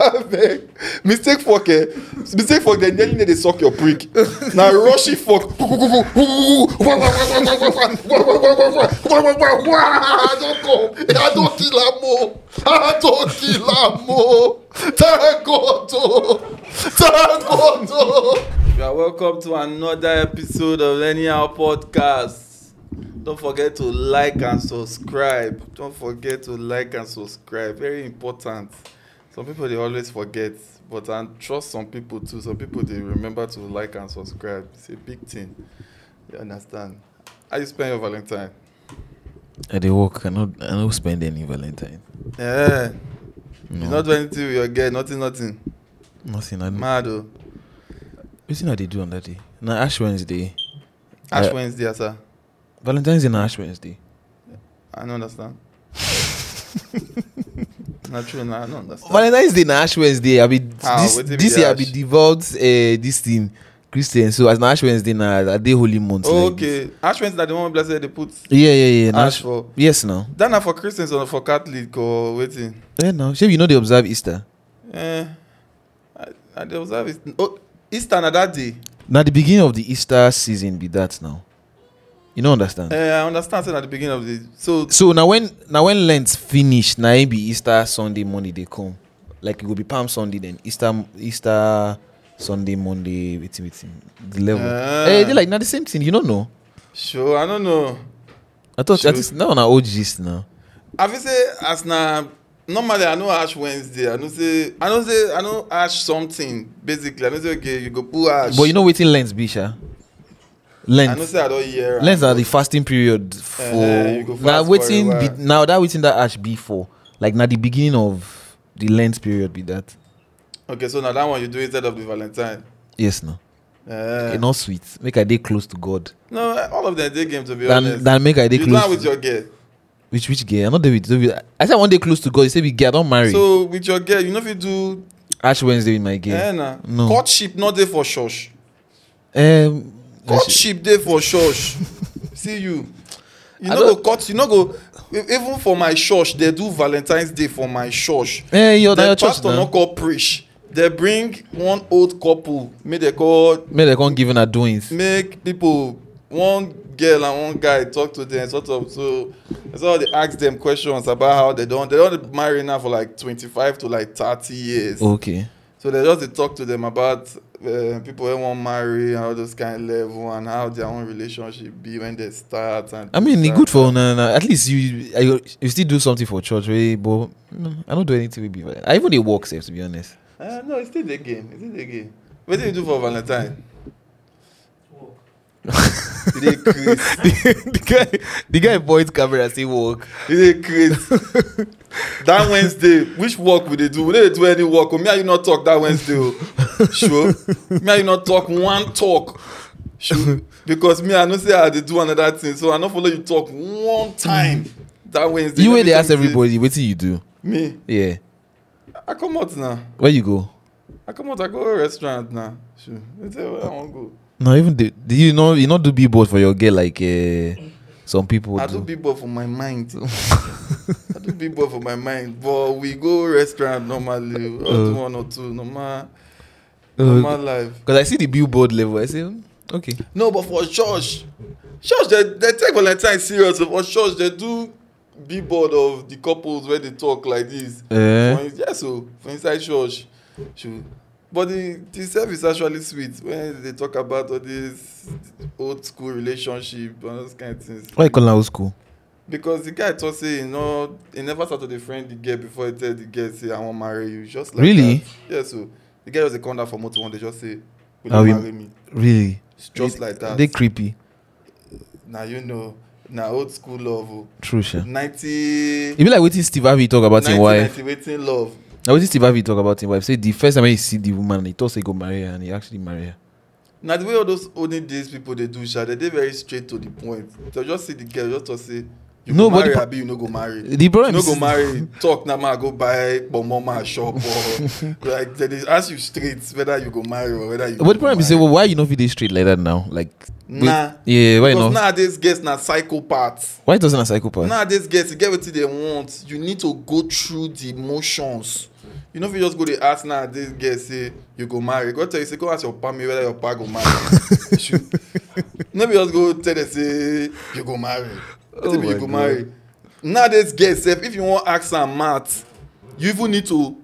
Mistake fuck, they nearly need to suck your prick. Now rushy fuck. Don't come. I don't kill Amo. I don't kill Amo. Thank God. You are welcome to another episode of Anyhow Podcast. Don't forget to like and subscribe. Very important. Some people they always forget, but I trust some people too. Some people they remember to like and subscribe. It's a big thing. You understand? How you spend your Valentine? I dey work. I don't spend any Valentine. Yeah. No. You not do anything with your girl. Nothing. Nothing. I Mad though. Wetin I dey do on that day? Na Ash Wednesday. Ash Wednesday, sir. Valentine's Day na Ash Wednesday. I don't understand. Not true. I don't understand. Valentine's Day na Ash Wednesday. I be this year I be Ash? devout this thing Christian. So as na Ash Wednesday na a day holy month. Oh, like okay. this. Ash Wednesday, that the one blessed they put Yeah. Na Ash for. Yes, now. That not for Christians or for Catholic or waiting. Yeah, now. Shey you know they observe Easter. I they observe it. Oh, Easter na that day. Na the beginning of the Easter season be that now. You don't understand? I understand. Say at the beginning of the So now when Lent finish, now it be Easter Sunday Monday they come. Like it will be Palm Sunday then Easter Sunday Monday waiting the level. They like not the same thing. You don't know? Sure, I don't know. I thought Sure. at least now on our old gist now. Have you say as na normally I know Ash Wednesday. I know Ash something basically. I know say okay you go put Ash. But you know waiting Lent be sha. I know Lent. say I don't hear. Lent are the fasting period for you go now fast waiting for a be, while. now that waiting that Ash be for like now the beginning of the Lent period be that. Okay, so now that one you do instead of the Valentine. Yes no. Okay, not sweet. Make a day close to God. No, all of them they game to be honest. Than make a day You close. plan with your girl. Which girl? I'm not there with. I said one day close to God. You say we girl, don't marry. So with your girl, you know if you do Ash Wednesday with my girl. nah. No. Courtship not there for church. Let's- Courtship there for church. See you. You I know don't- go cut. You know go. Even for my church, they do Valentine's Day for my church. You're The your church pastor now. not call preach. They bring one old couple. Make they call May they can't give her doings. make people one girl and one guy talk to them sort of. So they ask them questions about how they don't marry now for like 25 to like 30 years. Okay. So they just dey talk to them about people who want marry and all those kind of level and how their own relationship be when they start. And I mean, this, it's good that, for that. at least you still do something for church, right? But I don't do anything with people. I even they work safe to be honest. No, it's still the game. What do you do for Valentine? You dey craze. the guy point camera say work. You dey craze. That Wednesday, which work we dey do? We dey do any work. Me and you not talk that Wednesday. Oh. Sure. Me and you not talk one talk. Sure. Because me I know say I dey do another thing, so I not follow you talk one time. That Wednesday. You know way they me ask say- everybody, what do you do? Me. Yeah. I come out now. Where you go? I go restaurant now. Sure. You tell where I want go. No, even do you not do billboard for your girl like some people I do. do people for my mind. But we go restaurant normally. Or do one or two. Normal life. Because I see the billboard level, I say, okay. No, but for church they take Valentine serious. For church they do billboard of the couples where they talk like this. For inside church. Sure. But the service actually sweet when they talk about all this old school relationship and those kind of things. Why you call old school? Because the guy thought say he never started to friend the girl before he tell the girl say I want marry you. Just like Really? that. Yeah, so the guy just come down for motor one, they just say, will Are you we- marry me? Really? It's just like that. They creepy. Now you know, now old school love. Oh. True, sure. 90 You be like waiting Steve Harvey talk about his wife. 1990 waiting love. Now waiting Steve Harvey talk about his wife. Say the first time he see the woman, he thought he go marry her, and he actually marry her. Now the way all those olden days people they do, they very straight to the point. They just see the girl, just to say, you No, go but marry, the abi you no go marry. The problem You no is go marry. Talk now, man. Go buy mama shop or like they ask you straight whether you go marry or whether you. But the problem is, say, well, why you not fit straight like that now? Like, Nah. yeah, why Because not? nowadays girls na psychopaths. Why doesn't a psychopath? Nowadays girls, you get what they want. You need to go through the motions. You know if you just go to ask now, this girl say you go marry. Go tell you say go ask your family whether your pa go marry. Maybe just go tell them say you go marry. You go marry. Now this girl say if you want ask am math, you even need to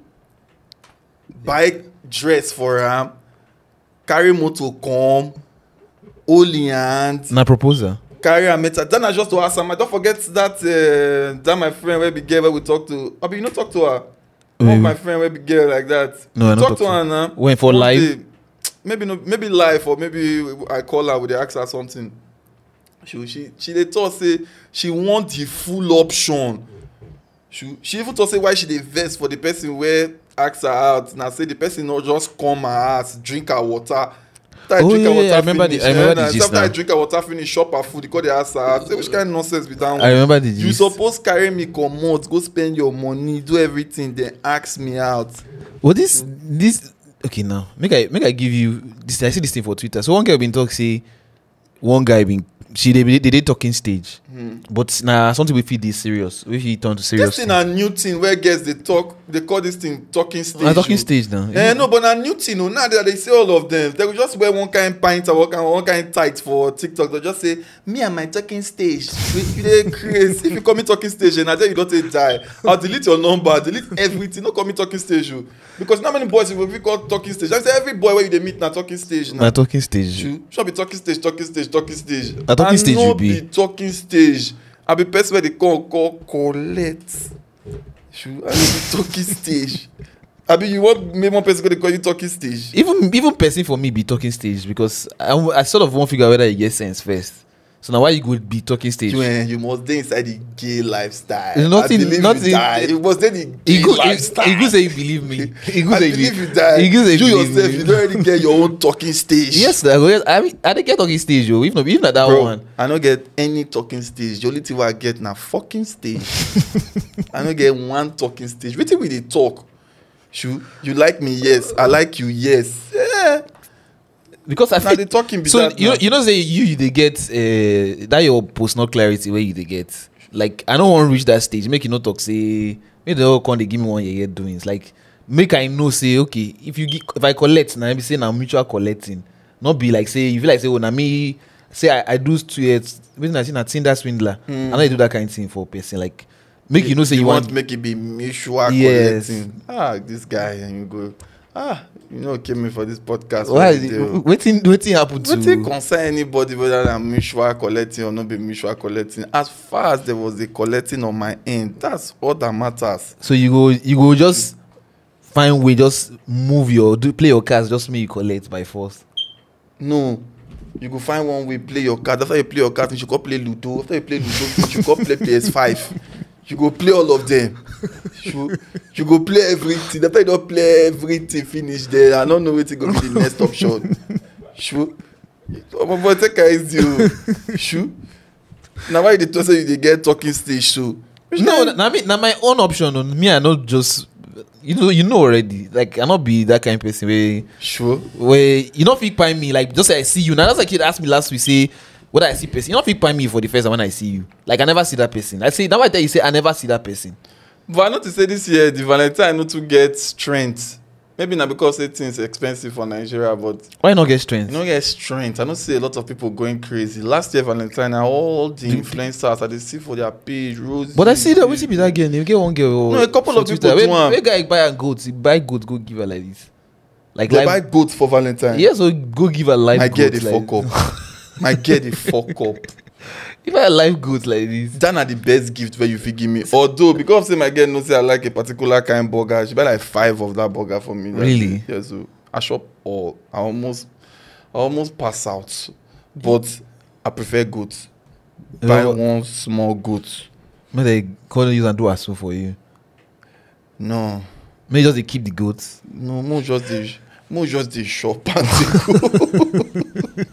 buy dress for am, carry motor come, hold in hand. Na proposal. Carry a meter. Then I just to ask am. Don't forget that my friend where big girl where we talk to. Abi, you not talk to her. One of my friend where big girl like that. No, I talk not to her now. When for live? Maybe live or maybe I call her with the ask her something. She they thought say she want the full option. She even thought say why she dey vex for the person where ask her out. Now say the person not just come her house, drink her water. I remember the gist now. After I drink her water finish, shop her food, because they ask her. Say which kind of nonsense be that one? I remember the gist. You suppose carry me comot, go spend your money, do everything, then ask me out. Well, this okay now. Make I give you this. I see this thing for Twitter. So one guy been talk say one guy been they did talking stage, but now something we feel this serious. We feel turn to serious. This thing a new thing where girls they call this thing talking stage. Talking stage now. No, but a new thing. Now they say all of them. They will just wear one kind pint or one kind tight for TikTok. They just say me and my talking stage. They crazy. If you call me talking stage, and I tell you don't die. I'll delete your number, delete everything. Don't call me talking stage, you. Because not many boys will be called talking stage. I say every boy where they meet now talking stage now. Na talking stage. Should be talking stage. Talking stage I you be talking stage. I be person where they call collect. I be talking stage. I be you want me one person going to call you talking stage. Even person for me be talking stage because I sort of won't figure out whether you get sense first. So now why you could be talking stage? You must stay inside the gay lifestyle. There's nothing. You must stay the gay lifestyle. He could say you believe me. He could I say believe you die. He could say you believe yourself, me. you don't already get your own talking stage. Yes, I mean, I didn't get talking stage, yo. If not that Bro, one. I don't get any talking stage. The only thing I get na fucking stage. I don't get one talking stage. Wetin we dey talk? You like me? Yes. I like you? Yes. Yeah. Because I Now feel they talking be so that now. you know say they get that your personal clarity where you they get. Like I don't want to reach that stage. Make you not talk say make the whole con they give me one year doings. Like make I know say okay if I collect now I be saying I'm mutual collecting. Not be like say you feel like say na me say I do 2 years. When I see na Tinder swindler. I know you do that kind of thing for a person like. Make you know say you want make it be mutual yes. collecting. This guy and you go came in for this podcast. Why wetin happen to wetin concern anybody whether I'm mutual collecting or not be mutual collecting. As far as there was a collecting on my end, that's all that matters. So you go just find way just move play your cards just make you collect by force. No. You go find one way play your cards. After you play your cards, you should go play Ludo. After you play Ludo, you should go play PS5. You go play all of them. You go play everything. After you don't play everything, finish there. I don't know what's going to be the next option. But take care easy. Now why they say you get talking stage so? No, now my own option on me. I not just you know already. Like I not be that kind of person where you not fit find me like just say I see you. Now that's like you asked me last week say whether I see person. You not fit find me for the first time when I see you. Like I never see that person. I say now I tell you say I never see that person. But I know to say this year the Valentine not to get strength. Maybe not because things expensive for Nigeria, but why not get strength? You don't get strength. I don't see a lot of people going crazy. Last year Valentine, all the influencers I see for their page, Rosie. But I see that. Which be that girl? You get one girl. No, a couple of people do one. Where guy buy a goat? He buy goat, go give her like this. Like they buy goats for Valentine. Yeah, so go give her live. My goat. girl, the fuck up. My girl, the fuck up. If I live goat like this, that are the best gift where you fit give me. Although because say my girl knows say I like a particular kind burger, she buy like 5 of that burger for me. Really? Yeah. So I shop all. I almost pass out, but I prefer goat. Buy one small goat. May they call you and do a so for you? No. May just they keep the goats. No, more just the shop and the go.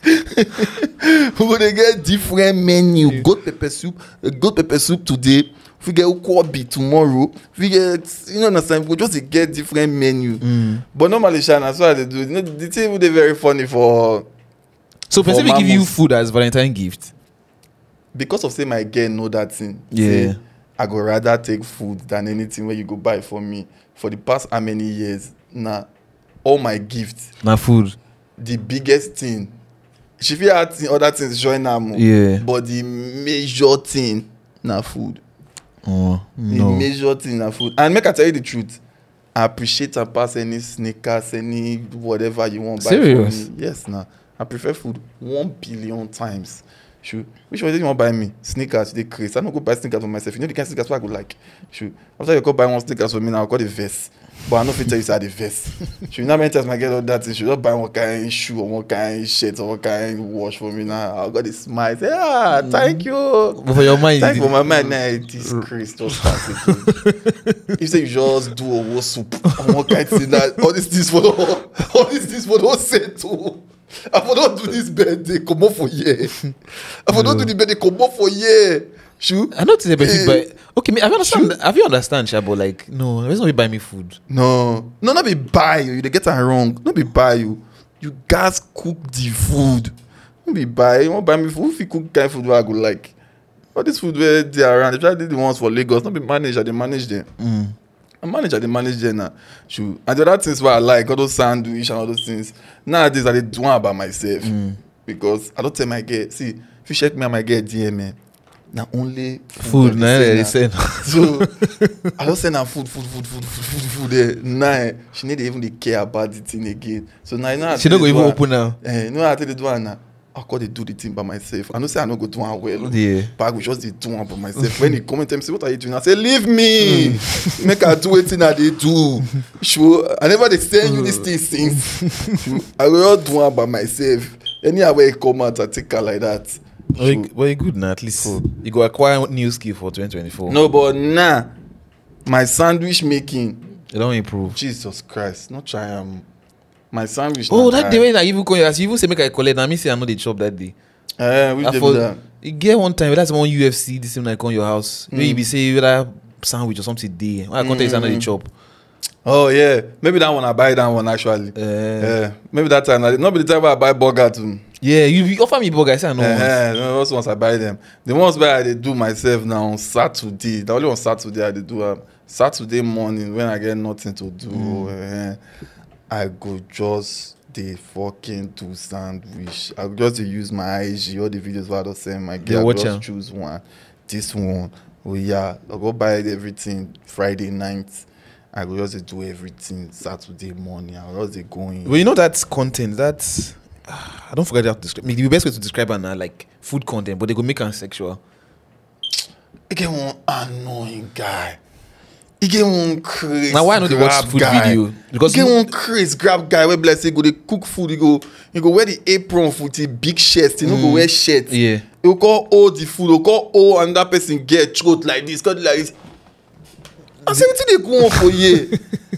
We dey get different menu. Goat pepper soup today. We get ukwobi tomorrow. We get understand. We just get different menu. But normally, Shana, that's what they do. The thing would be very funny for. So, person will give you food as Valentine gift because of say my girl know that thing. Yeah. Say, I go rather take food than anything where you go buy for me. for the past how many years now, all my gifts, Na food. the biggest thing, she fit add other things join am, Yeah. but the major thing na food. Oh, The no. major thing na food. And make I tell you the truth, I appreciate and pass any sneakers, any whatever you want buy Serious? for me. Yes, nah. I prefer food 1 billion times. Sure. Which one do you want buy me? Sneakers, they crazy. I don't go buy sneakers for myself. You know the kind of sneakers I go like. Sure. After you go buy one sneakers for me now, I got the vest. But I know if you tell you say the vest. Sure. Now many times I get all that thing. Should not buy one kind shoe or one kind shirt or one kind wash for me now. I got the smile. Say, thank you. But for your mind, Thank you for my mind. Nah, this Chris just start again. You say you just do a war soup or one kind thing that all this for don't settle. I for don't do this birthday, come on for year. I for don't do the birthday, come on for year. Sure. I know it's a bit, but okay, me, have you understand, Shabo? Like, no, let's not buy me food. No, not be buy you. They get it wrong. Not be buy you. You guys cook the food. Don't be buy. You want buy me food? If you cook kind of food, where I go like. All this food where they are around. They try to do the ones for Lagos. Not be manager. They manage them. A manager, they manage them now. Sure. And the other things where I like, all those sandwich and all those things. Nowadays, I do one by myself. Because I don't tell my girl, see, if you check me and my girl DM, man, now only Food, nah, they say. So I don't send her food there. Nah, she need to even dey care about the thing again. So now you know She don't go even open now. You know how I tell the do one now. I go dey do the thing by myself. I know say I no go do one well. Yeah. But I go just dey do one by myself. When he come and tell me, say, what are you doing? I say, leave me. Make her do wetin I dey do. Sure. I never dey send you this thing since. Sure. I go just do one by myself. Anyhow where it come out, I take her like that. Well, you good now, at least. You go acquire new skill for 2024. No, but nah, my sandwich making, You don't improve. Jesus Christ, not try my sandwich. Oh, that day when I even call you, as you even say make I collect, now me say I know the chop that day. Which I day for, be that? you get one time, that's one UFC, this thing like on your house. Where you be say whether sandwich or something there. When I come tell you, I know the chop. Oh yeah, maybe that one I buy that one actually. Maybe that time, not be the time where I buy burger too. Yeah, you offer me burger, I say I know once. Those ones I buy them. The ones where I dey do myself now on Saturday. The only on Saturday I dey do Saturday morning when I get nothing to do. I go just dey fucking do sandwich. I go just dey use my IG, all the videos where I don't send my girl. I just choose one. This one. Oh yeah, I go buy everything Friday night. I go just dey do everything Saturday morning. I go just dey go in. Well, you know that's content. That's I don't forget how to describe. The best way to describe it now, like food content, but they go make it sexual. You get one annoying guy. You get one crazy. Now why not they watch food guy. video? Because you get one crazy grab guy where bless say go they cook food. You go wear the apron for the big shirt. You know go wear shirt. Yeah. You call all the food. You call all and that person get throat like this. Cut like this. I say what they go on for you?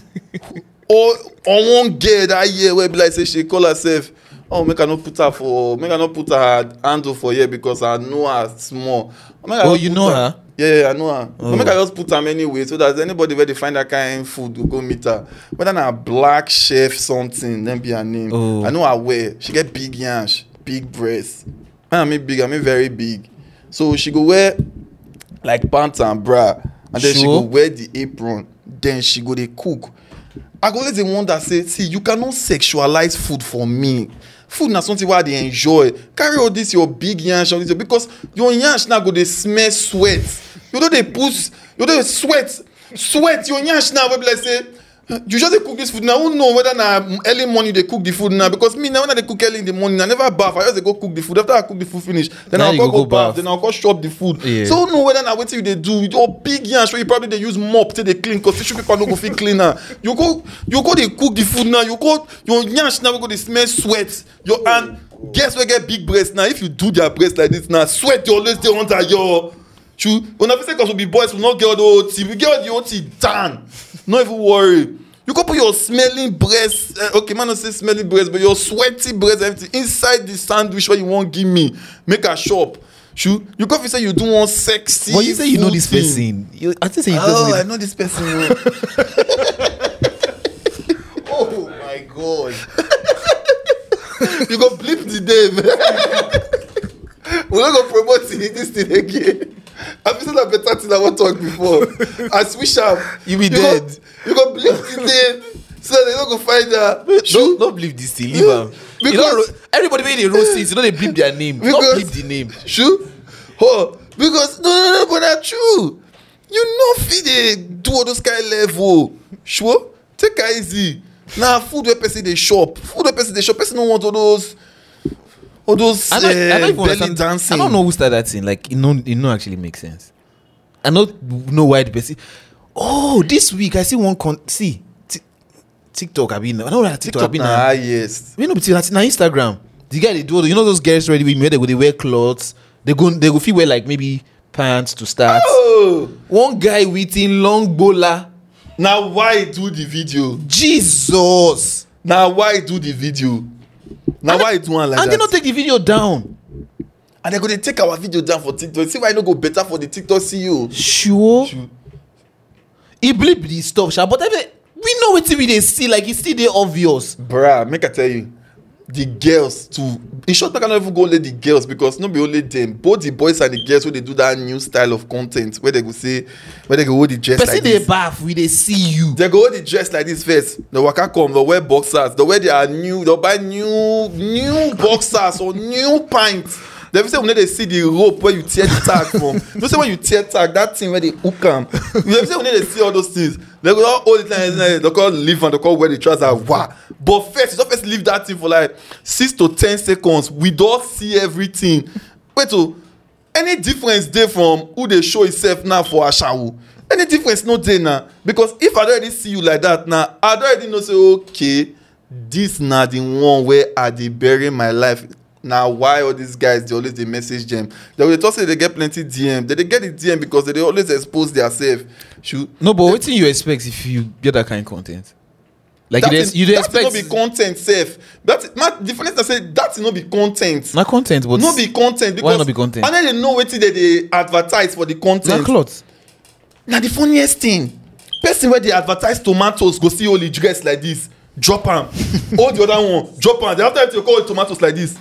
Or on one girl that year where like say she call herself. Oh, make I not put her handle for here because I know her small. Oh, you know her? Yeah, I know her. But make I just put her anyway so that anybody where they find that kind of food will go meet her. Whether na black chef something, then be her name. Oh. I know her wear. She get big yansh, big breasts. I mean big, I mean very big. So she go wear like pants and bra, and then she go wear the apron. Then she go dey cook. I go always dey wonder say, see, you cannot sexualize food for me. Food na something wey I dey enjoy. Carry all this your big yansh, all this because your yansh now go dey smell sweat. You know dey sweat. Your yansh now wey be like say you just dey cook this food now. Who know whether na early morning you dey cook the food now? Because me now when I dey cook early in the morning, I never baff. I just dey go cook the food. After I cook the food finish, then Now I'll go baff. Then I'll go chop the food. Yeah. So who know whether na wetin you dey do with your big yansh wey you probably dey use mop take dey clean because tissue paper no go fit clean am. You go dey cook the food now. You go your yansh now go dey smell sweat. Your hand guess wey get big breast now. If you do their breast like this now, sweat dey always dey under your. Una fit say cause we be boys we no get all the OT. We get all the OT down. No even worry. You go put your smelling breast, okay, man, not say smelling breast, but your sweaty breast, everything inside the sandwich where you won't give me. Make a shop. You go say you do one sexy. But you say you know this thing. person. I think say you I know this person. Oh my god. You go blip the day, man. We're not gonna promote this thing again. I've seen a better thing I want to talk before. I switch up. You be dead. You go believe the name. So they don't go find her. Don't believe this thing. Leave them. Because everybody when they roast it, they bleep their name. Don't bleep the name. Sure. Oh, because no, but that's true. You know, fit they do all those kind of level. Sure. Take it easy. Now, food where person they shop. Person don't want all those. I don't even belly dancing. I don't know who started that thing. Like, it no actually makes sense. I don't know why the person. Oh, this week I see one TikTok. I know that TikTok. Yes. You know, but that's na Instagram. The guy they do, those girls ready with me. They wear clothes. They go feel wear like maybe pants to start. Oh, one guy with in long bowler. Now why do the video? Jesus. Now why do the video? Now why do one like that? And they not take the video down. And they're going to take our video down for TikTok. See why I don't go better for the TikTok CEO. Sure. He bleep the stuff, but we know what we they see. Like it's still there obvious. Bruh, make I tell you, the girls too. In short, I cannot even go let the girls because not be only them. Both the boys and the girls when they do that new style of content where they go say, where they go hold the dress like this. They bath, we they see you. They go hold the dress like this first. The waka come, they wear boxers. They wear their new, they'll buy new boxers or new pants. They say when they see the rope where you tear the tag from. Don't say when you tear tag, that thing where they hook them. They say when they see all those things, they go all the time. They call leave and they call where the trousers. Wow. But first, you don't first leave that thing for like 6 to 10 seconds. We don't see everything. Wait, oh, any difference there from who they show itself now for Ashawu? Any difference not there now? Because if I already see you like that now, I already know say okay, this not the one where I did bury my life. Now why all these guys they always they message them? They will talk say they get plenty DM. They get the DM because they always expose themselves. No, but what do you expect if you get that kind of content? Like you expect not be content safe. That my difference I say that not be content. Not content, but not be content because why not be content? And then they know what they advertise for the content. Not clothes. Now the funniest thing, person where they advertise tomatoes go see only dress like this, drop them. All the other one, drop them. They have to call it tomatoes like this.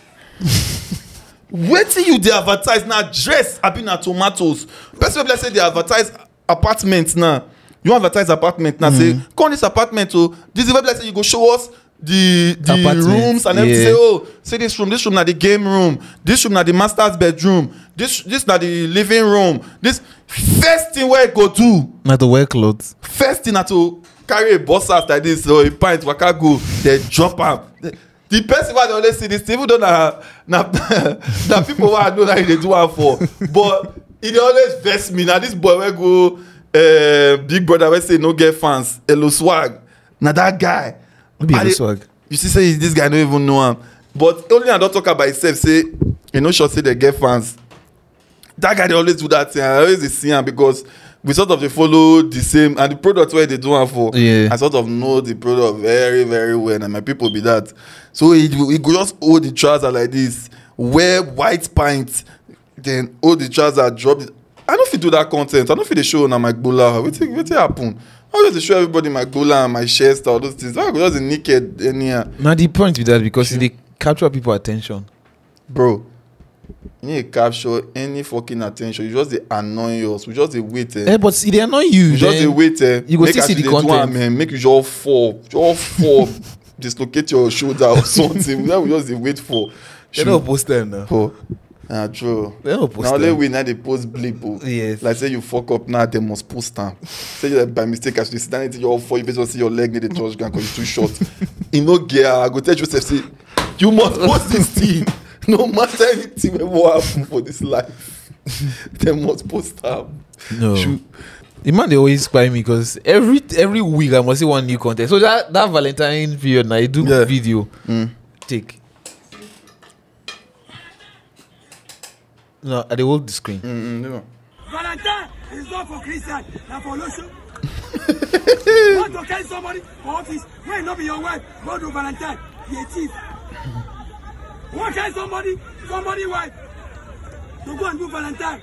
Wait till you they advertise now dress have been at tomatoes. Person will say they advertise apartments now. You advertise apartment now say come this apartment oh this is where say you go show us the rooms and everything. Say oh say this room now the game room, this room now the master's bedroom, this now the living room. This first thing where go do not to wear clothes. First thing na to carry a bus out like this or a pint waka go they drop am. The person who always see this, even though na people who I know that they do it for, but it always vex me. Now this boy will go Big Brother will say no get fans, Elo Swag. Now that guy, Elo Swag. You see, say this guy don't even know him, but only I don't talk about himself. Say you know, sure say they get fans. That guy they always do that thing. I always see him because we sort of they follow the same and the product where they do it for. Yeah. I sort of know the product very very well, and my people be that. So he go just hold the trouser like this, wear white pants, then hold the trouser, drop it. I don't fit do that content. I don't fit the show on my gbola. What happen? I just show everybody my gbola and my chest all those things. I go just naked anyhow. Now the point with that because they capture people's attention. Bro, you need to capture any fucking attention. You just they annoy us. We just they wait. But see, they annoy you. You just they wait. You go still see the content. Make you just fall. Dislocate your shoulder or something. That we just they wait for. They don't post them now. True. They don't post now them. Now they post blip. Yes. Like say you fuck up now, they must post them. Say like by mistake, actually sit down into your fall. You basically see your leg near the touch ground because you're too short. You know, gear. I go tell Joseph say you must post this thing. No matter anything will happen for this life, they must post them. No. The man they always spy me because every week I must see one new content. So that Valentine period now I do video. Take. No, I hold the screen. No. Valentine is not for Christian, not for Lucian. Want to kill somebody for office? May not be your wife. Go to Valentine. Be a thief. Want to kill somebody wife. To go and do Valentine.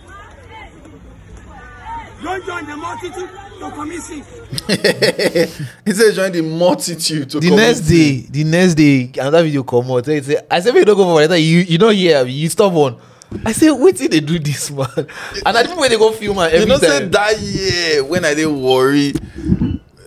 Don't join the multitude to commit sin. He said join the multitude to the next day, another video come out. I say, you don't go for Valentine. You don't hear. You stop on. I say, wait till they do this, man. And I think when they go film every time. You know, say that year when I didn't worry,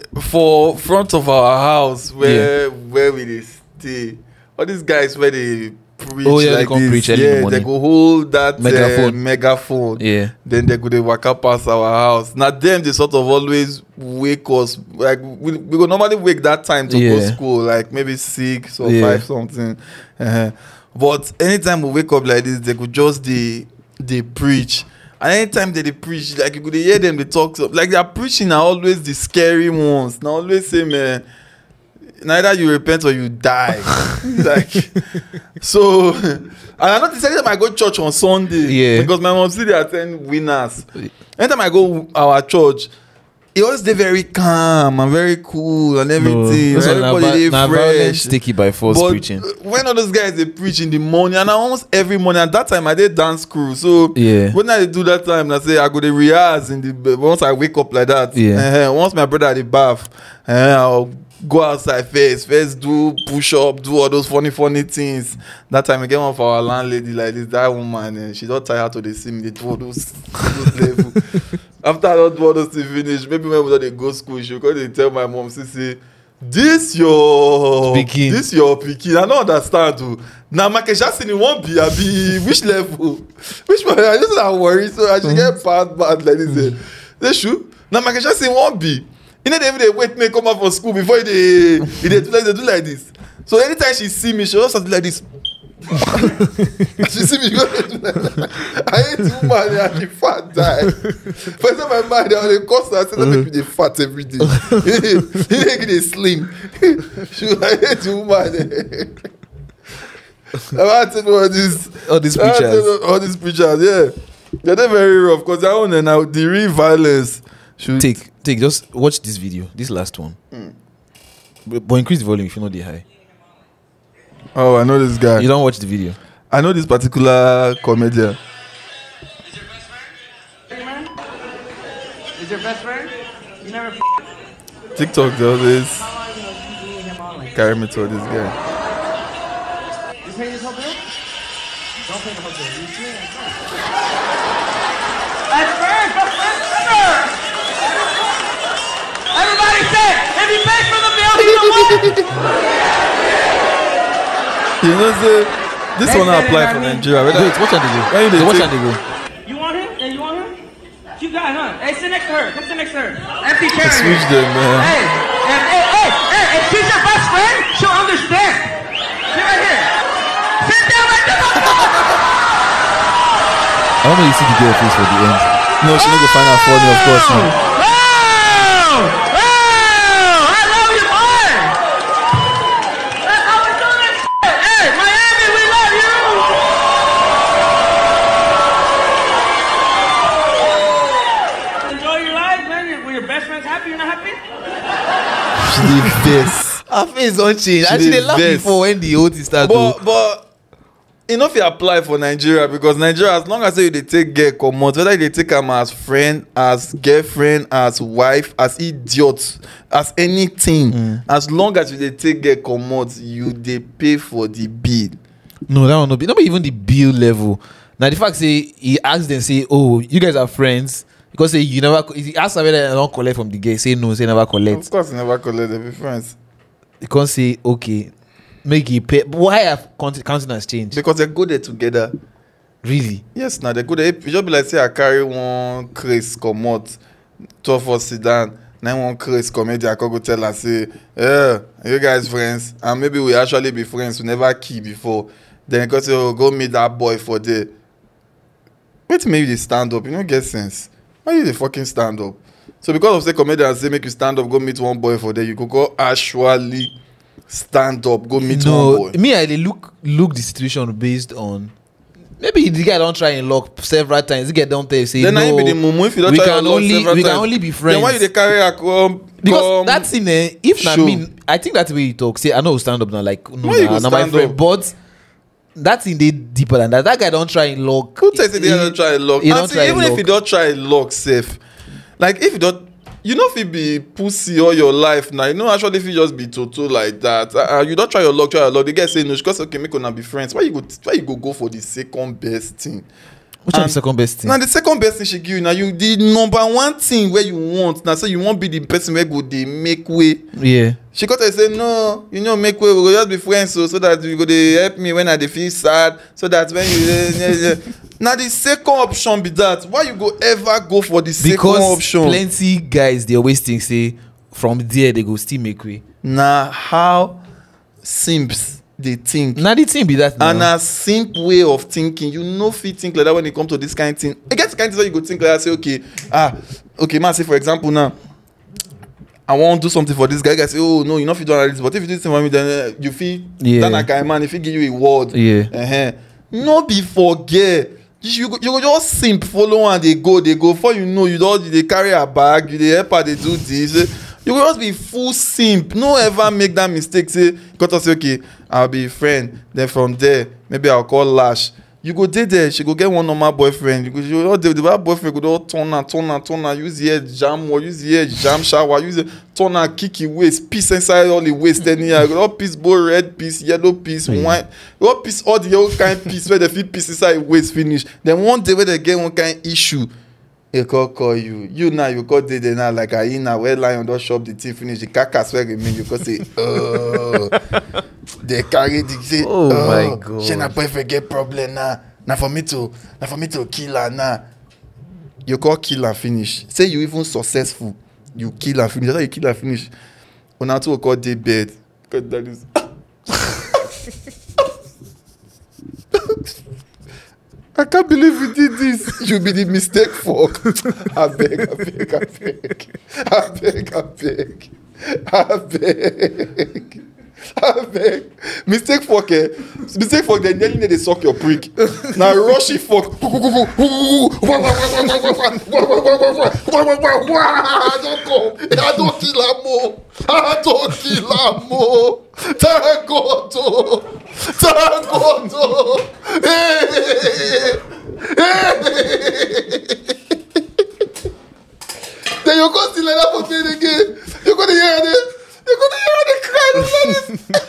for front of our house where we dey stay, all these guys where they preach they like come this, preach early in the morning. they go hold that Megaphone. then they go dey waka pass our house. Now them they sort of always wake us, like we go normally wake that time to go school, like maybe 6 or 5 something. But anytime we wake up like this, they could just they preach. And anytime they preach, like you could hear them, they talk, like they are preaching are always the scary ones. Now always say, man, neither you repent or you die. Like, so, and I noticed anytime I go church on Sunday, because my mom see they attend Winners. Anytime I go our church, it always stay very calm and very cool and everything. Everybody they fresh. Sticky by force but preaching. When all those guys they preach in the morning, and almost every morning at that time I did dance crew. So when I do that time, I say I go to rehearse in the once I wake up like that. Once my brother at the bath, I'll go outside first do push up, do all those funny things. That time I get one for our landlady like this, that woman, she don't tired to see me, they do all those level. After I don't do all those things finish, maybe when we don't go school, she go they tell my mom, she say, this your pikin. I don't understand too. Now my Keshasini won't be which level? Which one? I just not worry, so I should get bad like this. They should. Now my Keshasini won't be. You know, they wait me come out from school before they do like this. So anytime she see me, she also do like this. She see me go do like that. I hate woman and the fat die. For example, my mind they cost her, I say don't make me dey fat every day. You make it slim. I hate woman. I tell you all these preachers, yeah. They're very rough because they're on now the real violence. Take, just watch this video, this last one. But increase the volume if you know the high. Oh, I know this guy. You don't watch the video. I know this particular comedian. Is your best friend? You never TikTok, they always carry me to this guy. You pay this whole bill? Don't pay the whole bill. You see it? Best friend! Everybody say, if he pays for the bill, he's the one! You know, this one I apply for Nigeria. Wait, watch out they go. Watch out they go. You want him? Hey, you want him? You got it, huh? Hey, sit next to her. Come sit next to her. Empty chair. Switch them, man. Hey, if she's your best friend, she'll understand. Sit right here. Sit down right there. I don't know you see the girl face for the end. No, she not gonna find out funny, of course. No. Her face don't change. Actually, they laughed before when the old started. But you know if you apply for Nigeria, because Nigeria, as long as they take get comot, whether they take them as friend, as girlfriend, as wife, as idiot, as anything, as long as they take get comot, they pay for the bill. No, that one not even the bill level. Now the fact say he asked them, say, oh, you guys are friends. Because say you never, he asked her whether they don't collect from the guy. Say no, say never collect. Of course, never collect. They be friends. You can't say okay, make it pay. But why have counting has changed? Because they go there together. Really? Yes, now they go there. It just be like say I carry one Chris come out, 12 for sedan. Now one Chris comedian I can go tell her say, yeah, you guys friends, and maybe we actually be friends. We never key before. Then because say, oh, go meet that boy for there. Wait, maybe they stand up. You don't get sense. Why you they fucking stand up? So because of say comedians say make you stand up, go meet one boy for there, you could go actually stand up, go meet one boy. Me, I look the situation based on maybe the guy don't try and lock several times. The guy don't tell you say then no. Be the mumu if you don't we try can only be friends. Then why you they carry a because that's in if I mean I think that's the way you talk. Say I know stand up now like no, nah, my friend, but that's in the deeper than that. That guy don't try and lock. Who tells you they don't try and lock? Even if you don't try and lock safe, like if you don't, you know if you be pussy all your life now, you know actually if you just be total like that, you don't try your luck. The guy say no, because okay, make una be friends. Why you go for the second best thing? Which is the second best thing? Now the second best thing she give you now, you the number one thing where you want now, so you won't be the person where go they make way. Yeah. She got to say no, you know make way, we go just be friends so that you go they help me when I dey feel sad, so that when you now the second option be that. Why you go ever go for the second option? Because plenty guys they always think say from there they go still make way. Now how simps they think. Now the thing be that now. And a simple way of thinking, you know, if you think like that when it comes to this kind of thing. It gets kind of thing where you go think like that, say, okay, man, say for example now, I want to do something for this guy. Guy say, oh no, you know if you do this, but if you do something for me, then you feel that like a man, if he give you a word, no be forget. You go just simp follow and they go before you know they carry a bag, you they help her, they do this. You will just be full simp. No ever make that mistake. Say, got to say, okay, I'll be a friend. Then from there, maybe I'll call Lash. You go there, she go get one normal boyfriend. You go the boyfriend go turn her, use the head jam or use the head jam shower, use the turn her, kick his waist, piece inside all the waist. Then you go all piece, both red piece, yellow piece, white, all piece, all the old kind piece where they fit piece inside waist finish. Then one day where they get one kind issue. They call you. You now you call they now like hyena where lion don't shop the thing finish the carcass where remain. You go say, oh, they carry the say, oh my god. She na boyfriend get problem now. Now for me to kill her now. You call kill and finish. Say you even successful, you kill and finish. That's how you kill and finish. When I to call day bed, because that is. I can't believe you did this. You be the mistake fuck. I beg. Mistake fuck, Mistake fuck, they nearly need to suck your prick. Now rushy fuck. Don't come. I don't kill her more. Thank God. Then you go still like that for me again. You're gonna hear it. The cry.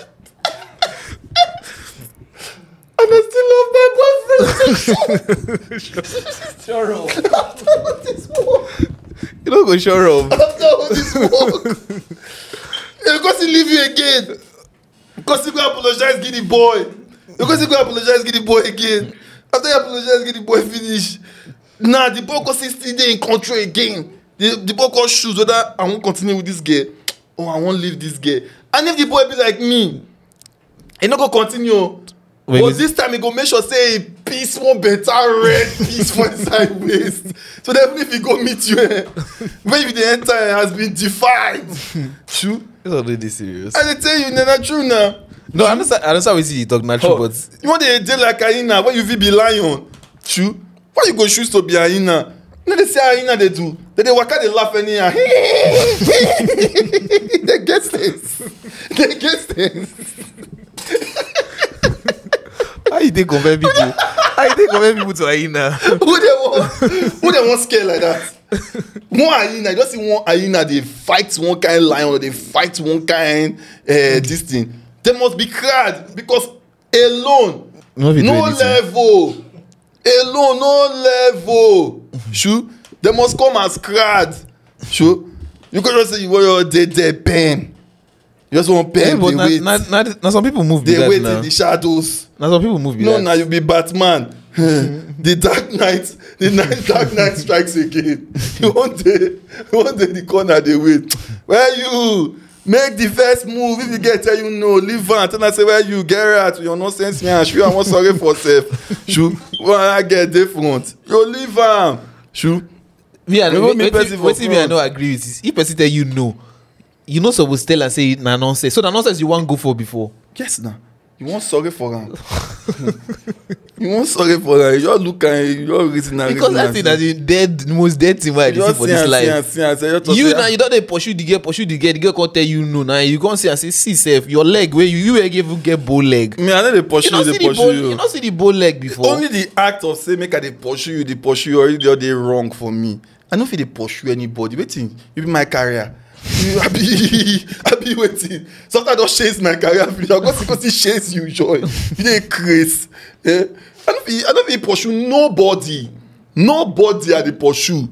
And I still love my boyfriend. Sure up. After all this work. You don't go sure up. After all this work. Because he leave you again. Because he go apologize, give the boy. Because he go apologize, give the boy again. After you apologize, give the boy finish. Nah, the boy because he still there in control again. The boy cause shoes whether I won't continue with this girl or I won't leave this girl. And if the boy be like me, he not go continue. But this time he go make sure say a piece one better red piece for inside waist. So that even if he go meet you, when you the enter has been defied. True. It's already serious. I tell you, not true now. No, I understand we see you talk natural, but you want to dey like hyena when you feel be lion. True. Why you go choose to be hyena? No, they say hyena they do. They waka they laugh anyhow. They get sense. how you think compare people? To hyena? Who they want scare like that? One hyena, you don't see one hyena they fight one kind lion or they fight one kind this thing. They must be cried because alone, no level. Alone, no level. Sure, they must come as cried. Sure, you can just say you want your pen. You just want pen. But now some people move. They wait in the shadows. Now some people move. Now you be Batman. The Dark Knight strikes again. You want the corner they wait. Where you? Make the first move. If you get tell you no, leave on. Tell I say where you get out with your nonsense man. Sure, I want sorry for self. Sure, when I get different, you leave on. Sure. Me I don't agree with this. If person tell you no, you know supposed to tell and say na nonsense. So the nonsense you want go for before. Yes, now. You want sorry for him. You want sorry for him. You just look at you just reason. Because I think that the most dead thing I see for this life. You now you don't dey pursue the girl can't tell you no. Now you can't say and say see self your leg where you even get bow leg. Me I know they pursue you. You don't see the bow leg before. Only the act of say make I dey pursue you already they wrong for me. I don't feel they pursue anybody. Waiting, you be my career. I be waiting. Sometimes I don't chase my career. I go see chase you, joy. You dey craze. I don't be pursue nobody. Nobody at the pursue.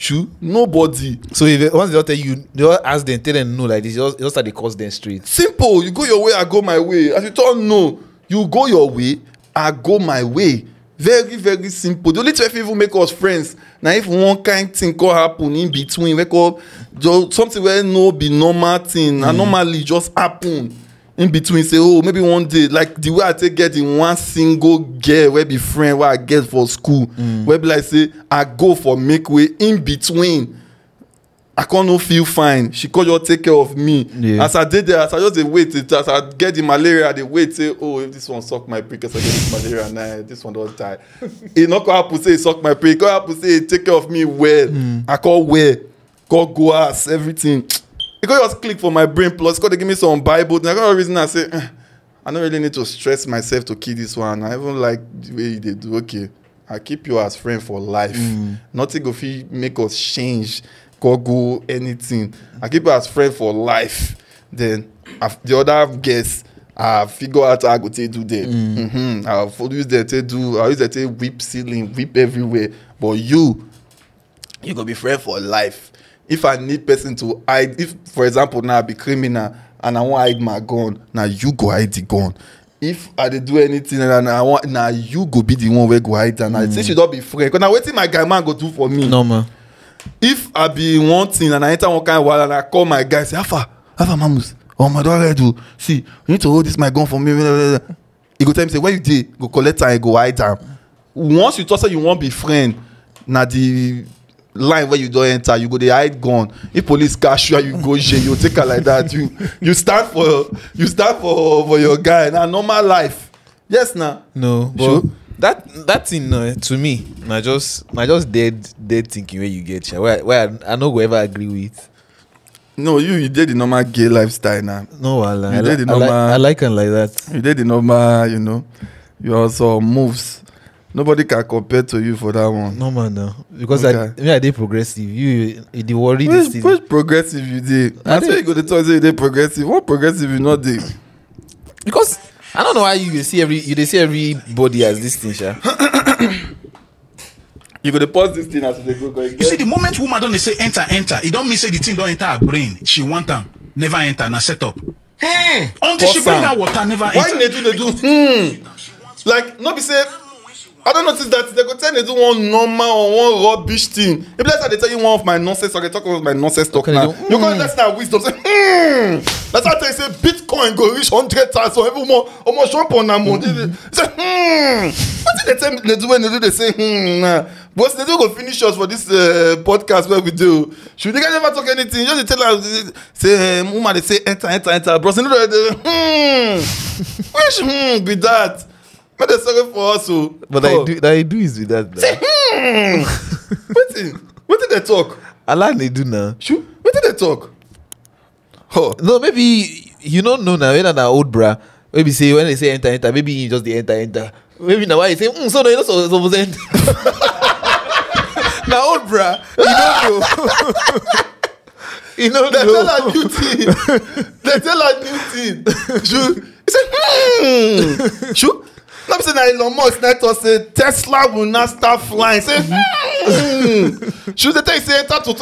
Nobody. So if once they don't tell you, they don't ask them, tell them no like this. You just start the course them straight. Simple. You go your way, I go my way. As you don't know, you go your way, I go my way. Very, very simple. The only time people make us friends. Now, if one kind thing could happen in between, we call something where no be normal thing, and normally just happen in between. Say, oh, maybe one day, like the way I take get in one single girl, where be friend, where I get for school, where be like say, I go for make way in between. I can't no feel fine. She could just take care of me. Yeah. As I did there, as I just wait, as I get the malaria, they wait, say, oh, if this one suck my prick, as I get this malaria, nah, this one don't die. It not come happen say suck my prick. It come happen say take care of me well. I can't wear, can't go ass, everything. It could just click for my brain plus. Could they give me some Bible? And I got a reason I say, I don't really need to stress myself to kill this one. I even like the way they do. Okay, I keep you as friend for life. Nothing go fit make us change. Go anything. I keep her as friend for life. Then the other guests, I figure out how I go to do them. I'll use them to do. I'll use them to whip ceiling, whip everywhere. But you gonna be friend for life. If I need person to hide, if for example now I be criminal and I want hide my gun, now you go hide the gun. If I dey do anything and I want, now you go be the one where go hide. And I say you don't be friend. Because now waiting my guy man go do for me. No man. If I be one thing and I enter one kind of wall and I call my guy, say, Alpha Mamus, oh my daughter do. See, you need to hold this my gun for me. He go tell me, say, where you did? Go collect and go hide down. Once you talk say you won't be friend, now the line where you don't enter, you go the hide gun. If police catch you, you go jail, you take her like that. You stand for your guy. Now normal life. Yes, now. No, but sure. That thing to me, I just dead thinking where you get here. Where I no go ever agree with. No, you did the normal gay lifestyle now. No, I like it like that. You did the normal, you know. You also moves. Nobody can compare to you for that one. No man, no. Because okay. I did progressive. You the worry this thing. Which progressive you did? That's why you go to talk say you did progressive. What progressive you not did? Because I don't know why you see everybody as this thing, sha. You go to pause this thing as they go. You see, the moment woman don't say enter, it don't mean say the thing don't enter her brain. She want them, never enter, na set up. Until she bring her water, never enter. Why they do? Like not be say. I don't notice that they go tell they do one normal or one rubbish thing. If that's how they tell you one of my nonsense, or they talk about my nonsense talk now. You go that's not wisdom. Say, That's how they say Bitcoin go reach 100,000 or even more, almost jump on that money. Say, what did they tell me they do when they do? They say, But they do go finish us for this podcast where we do. Should they never talk anything? You just tell us, say, woman, they say enter. Bros, which be that? But they're sorry for us. But I do is with that. Say, what did they talk? Allah they do now. Sure. What did they talk? Oh. No, maybe you don't know now. When an old bra, maybe say when they say enter, maybe you just the enter. Maybe now why you say so no, you're not supposed to enter. Now old bra, you know. They tell her new thing. Sure. He said, Sure. Let me say that Elon Musk net us say Tesla will not start flying. Say, Should they tell you say enter to.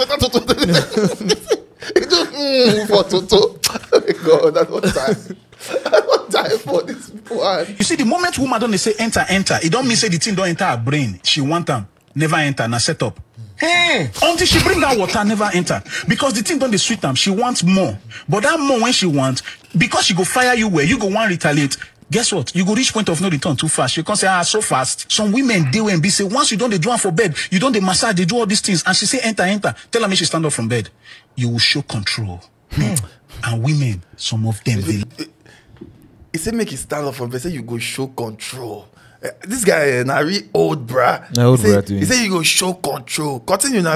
He do for Toto. Oh my God, that's what time. I don't die for this one. You see, the moment woman don't say enter, it don't mean say the thing don't enter her brain. She want them, never enter, na set up. Until she bring her water, never enter. Because the thing don't dey sweet them, she wants more. But that more when she wants, because she go fire you where you go want retaliate. Guess what? You go reach point of no return too fast. You can't say so fast. Some women do and be say once you don't they do one for bed, you don't they massage, they do all these things, and she say enter. Tell her me she stand up from bed. You will show control. And women, some of them they. He said make you stand up from bed. Say you go show control. This guy na really old bruh. He said you go show control. Continue now.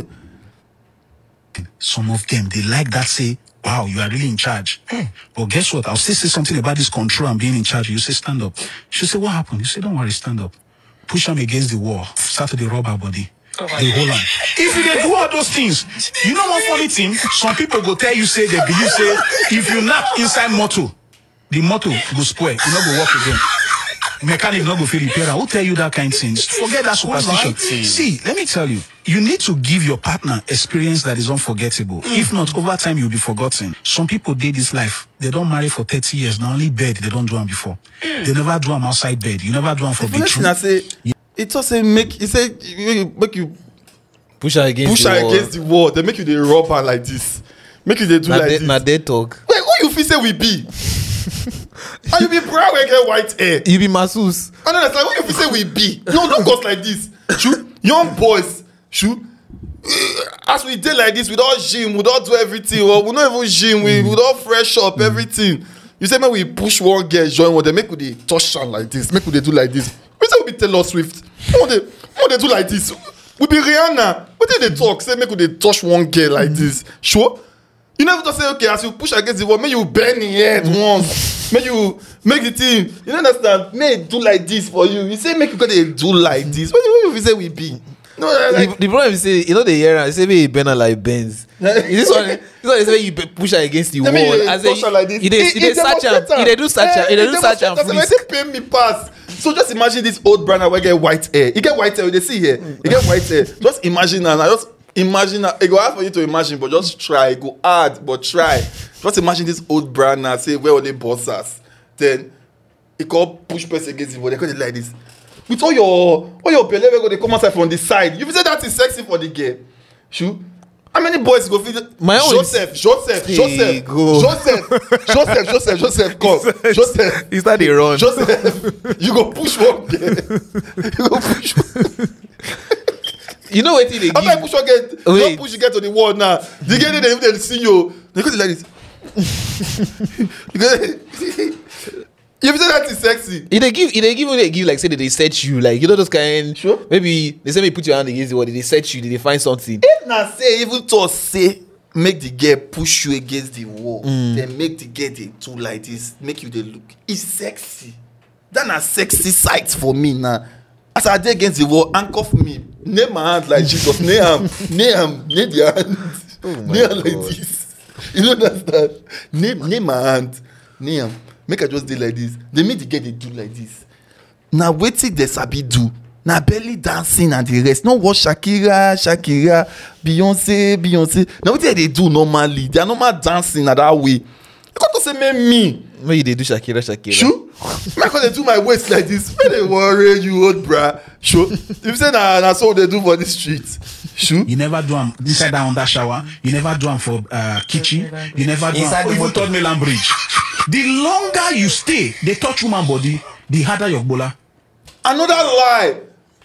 Some of them they like that say. Wow, you are really in charge. But guess what? I'll still say something about this control and being in charge. You say, stand up. She say, what happened? You say, don't worry, stand up. Push them against the wall. Start to rub her body. They hold on. If you dey do all those things, you know one funny thing? Some people go tell you say they believe say if you knock inside motor, the motor go spoil, you no go work again. Mechanic no go fit repair. Who tell you that kind of things? Forget that superstition. See, let me tell you, you need to give your partner experience that is unforgettable. If not, over time you'll be forgotten. Some people did this life. They don't marry for 30 years. Now only bed they don't do them before. They never do them outside bed. You never do them for bedroom. I say, it just say make you push her against the wall. They make you the rubber like this. Make you they do like this. Now they talk. Wait, who you feel say we be? And you be brown and get white hair. You be masseuse. I don't understand. Who you feel say we be? No, don't go like this. Shoot, young boys. Shoot. As we did like this, we don't gym, we don't do everything. Or we don't even gym, we don't fresh up everything. You say, man, we push one girl, join one, they make with the touch sound like this, make with they do like this. We say we be Taylor Swift. What they do like this? We be Rihanna. What did they talk? Say, make with they touch one girl like this. Sure? You never just say, okay, as you push against the wall, make you bend the head once. Make you make the thing. You don't understand? Make do like this for you. You say, make you gotta do like this. What do you say we be? No, like, the problem is, say, you know, the year and say, maybe Benna like Benz. This one is where you push her against the wall. I say, like this. They do such a that's why they pay me pass. So just imagine this old brother where get white hair. He get white hair. They see here. He get white hair. Just imagine now. Just imagine. It go hard for you to imagine, but just try. It go hard, but try. Just imagine this old brother. Say where will they boss us? Then he call push person against the wall. They call it like this. With all your belly, they come outside from the side. You say that is sexy for the girl. Shoot. How many boys go feel my own Joseph, come. Joseph. Is that the run? Joseph, you go push one girl. You go push one. You know what they give? After I push one girl, don't push you get to the wall now. The girl they see you. They go like this. You say that is sexy. They give like say that they set you like you know those kind. Sure. Maybe they say me put your hand against the wall. They set you. Did they find something? If na say even to say make the girl push you against the wall, then make the girl they do like this, make you they look. It's sexy. That na sexy sight for me now. As I dey against the wall, handcuff me, nail my hand like Jesus, nail the hand, nail like this. You don't understand? Nail my hand, nail. Make I just do like this. They make the girl they do like this. Now wait till they sabi do. Now belly dancing and the rest. No watch Shakira, Beyonce. Now what they do normally? They are normal dancing that way. You got to say me. Maybe they do Shakira. Sure. Make they do my waist like this. When they worry you old bruh. Sure. If you say that's what they do for the streets. Sure. You never do them inside that under shower. You never do them for kitchen. You never do them even Third Mainland Bridge. The longer you stay, they touch woman body, the harder your bola. Another lie.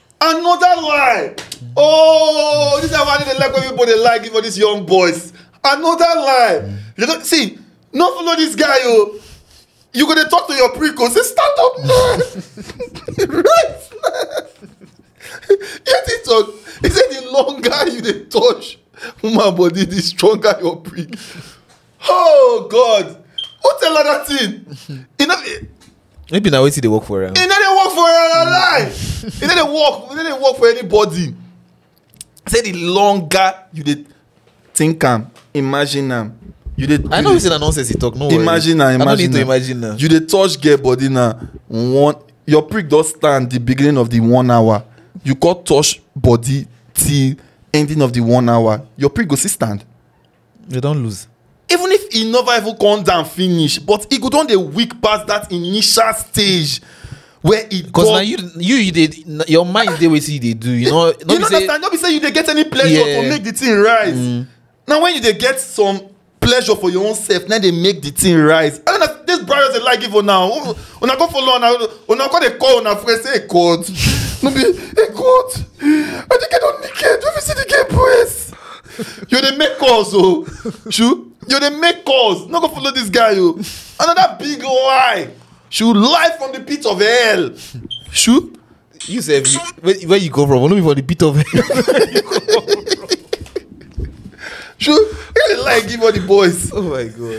Oh, this is how they like when people they like it for these young boys. Another lie. You don't see, not follow this guy, yo. You gonna talk to your pre-co, say start up now. Right. Yet he talk. He said the longer you they touch woman body, the stronger your pre. Oh God. Who tell her that thing? Maybe now wait till they work for her. It didn't work for her life. It didn't work for anybody. I said the longer you did think imagine them. I know it's in a nonsense he talk. No imagine worry. Now. I don't need to imagine now. You did touch girl body now. Your prick does stand the beginning of the 1 hour. You got touch body till ending of the 1 hour. Your prick go still stand. You don't lose. Even if he never even come down finish, but he go down the week past that initial stage where it because now you did your mind they will see they do you know. You understand? Don't be say you they get any pleasure to make the thing rise. Now when you they get some pleasure for your own self, now they make the thing rise. I don't know this brothers they like it for now. When I go for long, when I call they call on a friend say God, no be hey God. I think I don't naked. Don't you see the gay boys? You they make calls, oh, true. You they make calls. Not go follow this guy, yo. Another big lie. Should lie from the pit of hell. Should you say where you go from? Only from the pit of hell. Should you lie give all the boys? Oh my God.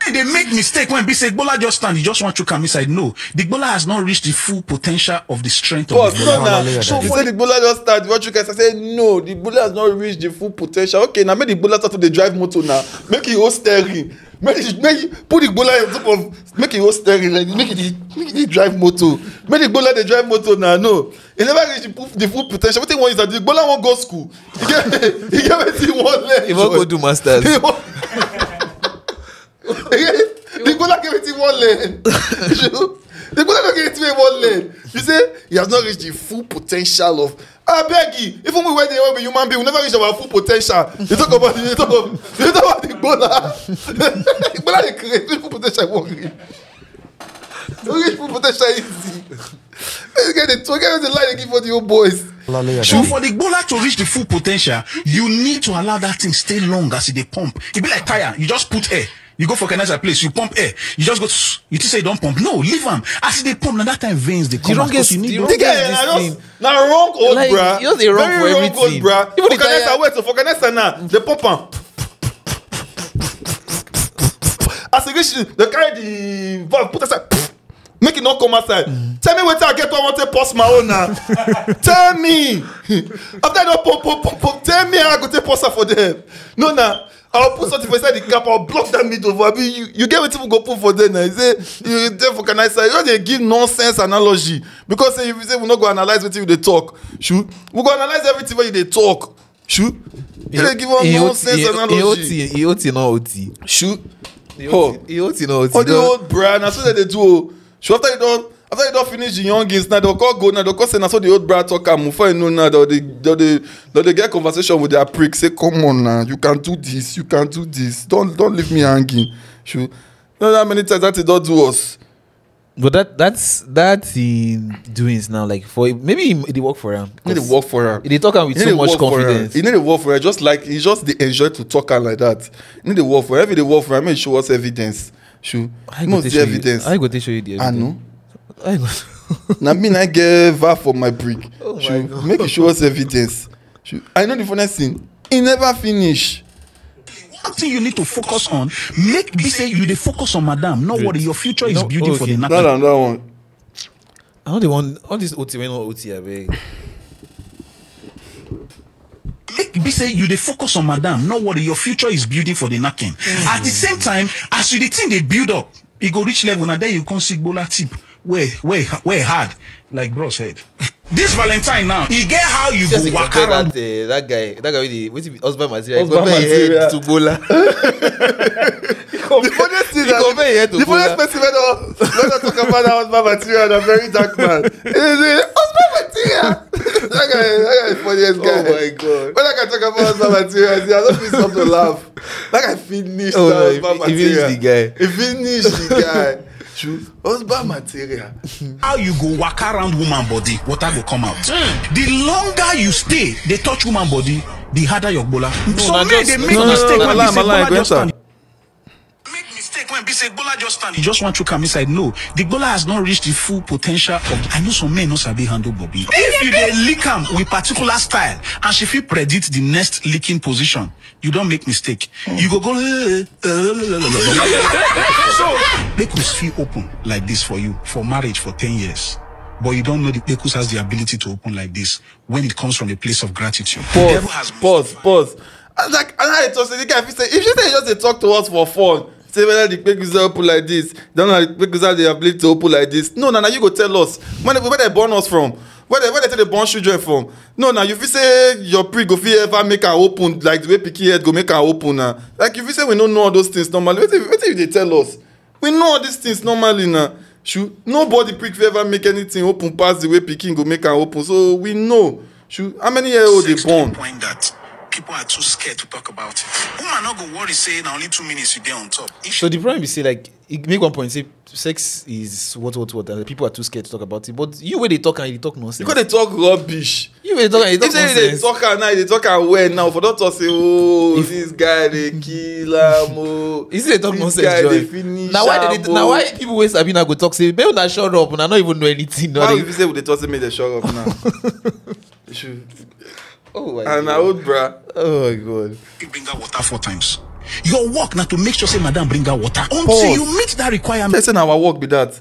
They make mistake when be say Gbola just stand, he just want to come inside. No, the Gbola has not reached the full potential of the strength of the Gbola. So you say the Gbola just start, what you guys say, no, the Gbola has not reached the full potential. Okay, now make the Gbola start to the drive motor now. Make it whole steering. Make put the Gbola on top of, make it whole steering, like, make it drive motor. Make the Gbola the drive motor now. No, he never reached the full potential. What he want is that the Gbola won't go school. He get what he want learn. He won't go do masters. The Gbola give it in one lane. The Gbola don't give it in one lane. You say he has not reached the full potential of. I beg you. Even we were the human being, we never reach our full potential. You talk about the Gbola. The Gbola they create full potential. Won't reach. Don't reach full potential easy. Get the line they give for the old boys. So for the Gbola to reach the full potential, you need to allow that thing stay long as it they pump. It be like tire. You just put air. You go for cancer place, you pump air. You just go. You just say don't pump. No, leave them. As they pump, now that time veins they come. You don't get. You need You don't get this thing. Now wrong old Like, bruh. you're the wrong Very for wrong everything. old bruh. Even the Canessa, tire- wait, so for Canessa now, they pump am. As they reach, they carry the valve, put aside, make it not come outside. Tell me what I get. I want to pause my own now. Tell me. After I don't pump, tell me how I go to pause for them. No, now. I'll put something for inside the cap. I'll block that middle. I mean, you get what people go put for them now. You say you there for Canessa. You know they give nonsense analogy because if you say we not go analyze what you they talk, shoot, we go analyze everything when you they talk, shoot. They give us nonsense analogy. EOT no OT. Shoot. EOT no OT. All the old brand, that's what they do. So after you don't finish the youngins, now they'll call go, now they'll call say, now so the old brand talk and move. You know now they get conversation with their prick. Say, come on now, you can do this, you can do this. Don't leave me hanging. Sure. You know how many times that he don't do us. But that's the doings now. Like for maybe it work for him. You need to work for her. They talk with so much confidence. You need to work for her. Just like he just they enjoy to talk her like that. You need to work for her. Every day work for her. Make show us evidence. Sure. Most the evidence. I go to show you the evidence. I know. I go. Now me I get VAR for my brick. Oh Sure. my God. Make it show us evidence. Sure. I know the funniest thing. He never finish. One thing you need to focus on. Make be say you dey focus on madam. Not worry, your future is building for the Not national. on that one. I don't want all this OT when not OT. I beg. Make be say you dey focus on madam. Not worry, your future is building for the knocking. At the same time, as you the thing they build up, it go reach level. Now there you can see Gbola tip. Where hard, like bro said. This Valentine now, you get how you Just go walk compare around. that guy with the husband material. Husband Compare his material. head to Gbola. The funniest thing He compare his head to the funniest Gbola. person when I talk about that husband material, a very dark man. He say husband material. That guy is the funniest guy. Oh my God. When I can talk about husband material, I don't feel something to laugh. That guy finished Oh, that no, husband he finished material. the guy. He finished the guy. True. Husband material. How you go walk around woman body, water go come out. The longer you stay, they touch woman body, the harder your Gbola. So na make just- they make no, mistake no, when no, they say Malai, Gbola go just enter. stand. Make mistake when they say Gbola just stand. You just want to come inside. No, the Gbola has not reached the full potential of. I know some men no sabi handle Bobby. If you dey lick am with particular style, and she fit predict the next licking position, you don't make mistake. You go so Pekus feel open like this for you for marriage for 10 years. But you don't know the Pekus has the ability to open like this when it comes from a place of gratitude. The devil has Pause. And like, and I just say the guy, if you say just they talk to us for fun, say whether the Pekus open like this, don't know the Pekus have the ability to open like this. No, you go tell us where they born us from. Where they tell the born children from. No, now if you say your pre go fit ever make her open like the way picky head go make her open now. Like if you say we don't know all those things normally, what if they tell us? We know all these things normally now. Shoot, nobody prick ever make anything open past the way picking go make her open. So we know. Shoot, how many years old they born? point that people are too scared to talk about it. Woman not go worry say now only 2 minutes you get on top. If So the problem is say like it make one point say sex is what and people are too scared to talk about it. But you where they talk and you talk nonsense. Because they talk rubbish. You where they talk and you talk If they nonsense. talk her now, they talk her well now. For doctor say, oh, this guy they kill am. Oh, You see they talk this nonsense, guy Joy. they finish Now why am, they now oh. why people waste Sabina go talk say babe na shut up and I don't even know anything. No, Why they- if you say they talk say make they shut up now? You should. oh my And I god. old bruh. Oh my god. you bring that water 4 times. Your work now to make sure say madam bring her water until you meet that requirement. Let's say now our work be that.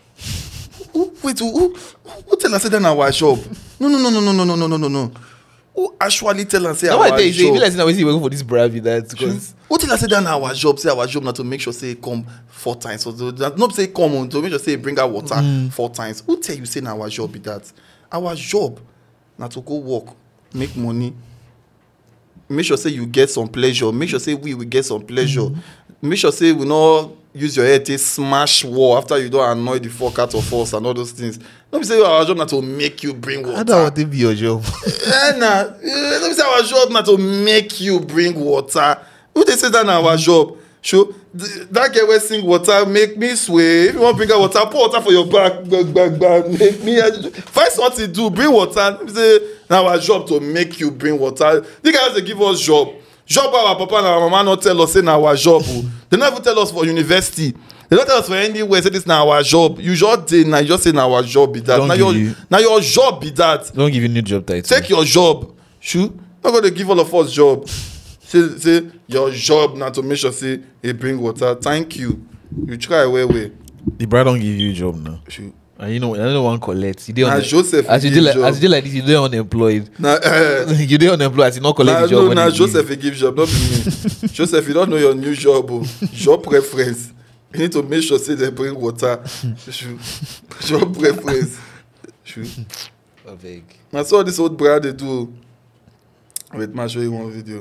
Who tell us say that our job? No. Who actually tell us say No, our I tell you, job? you like we're working for this bravi that because Who tell us say that our job? Say our job now to make sure say come 4 times. So not say come on to make sure say bring her water 4 times. Who tell you say now our job be that? Our job now to go work, make money. Make sure say you get some pleasure. Make sure say we will get some pleasure. Make sure say we not use your head to smash wall after you don't annoy the fuck out of us and all those things. Don't be say our job not to make you bring water. I don't want to be your job. Don't be say our job not to make you bring water. Who they say that na our job? Sure, that girl will sing water, make me sway. If you want to bring her water, pour water for your back. Make me find something to do. Bring water. Say now our job to make you bring water. These guys they give us job. Job our papa and our mama not tell us say now our job. They never tell us for university. They don't tell us for anywhere. Say this now our job. You just did now. You just say now our job be that. Now your job be that. Don't give you new job title. Take your job. Sure, not gonna give all of us job. Say your job now to make sure say they bring water. Thank you. You try way. The brother don't give you a job now. Sure. And you know, I don't know one collect. You dey Nah, Joseph as you give do job. like this, you dey unemployed. Nah, You dey unemployed as you not collect the job. no, Joseph he give job, not be me. Joseph, you don't know your new job, job preference. You need to make sure say they bring water. Job preference. I saw this old brother they do. Wait, I'll show you one video.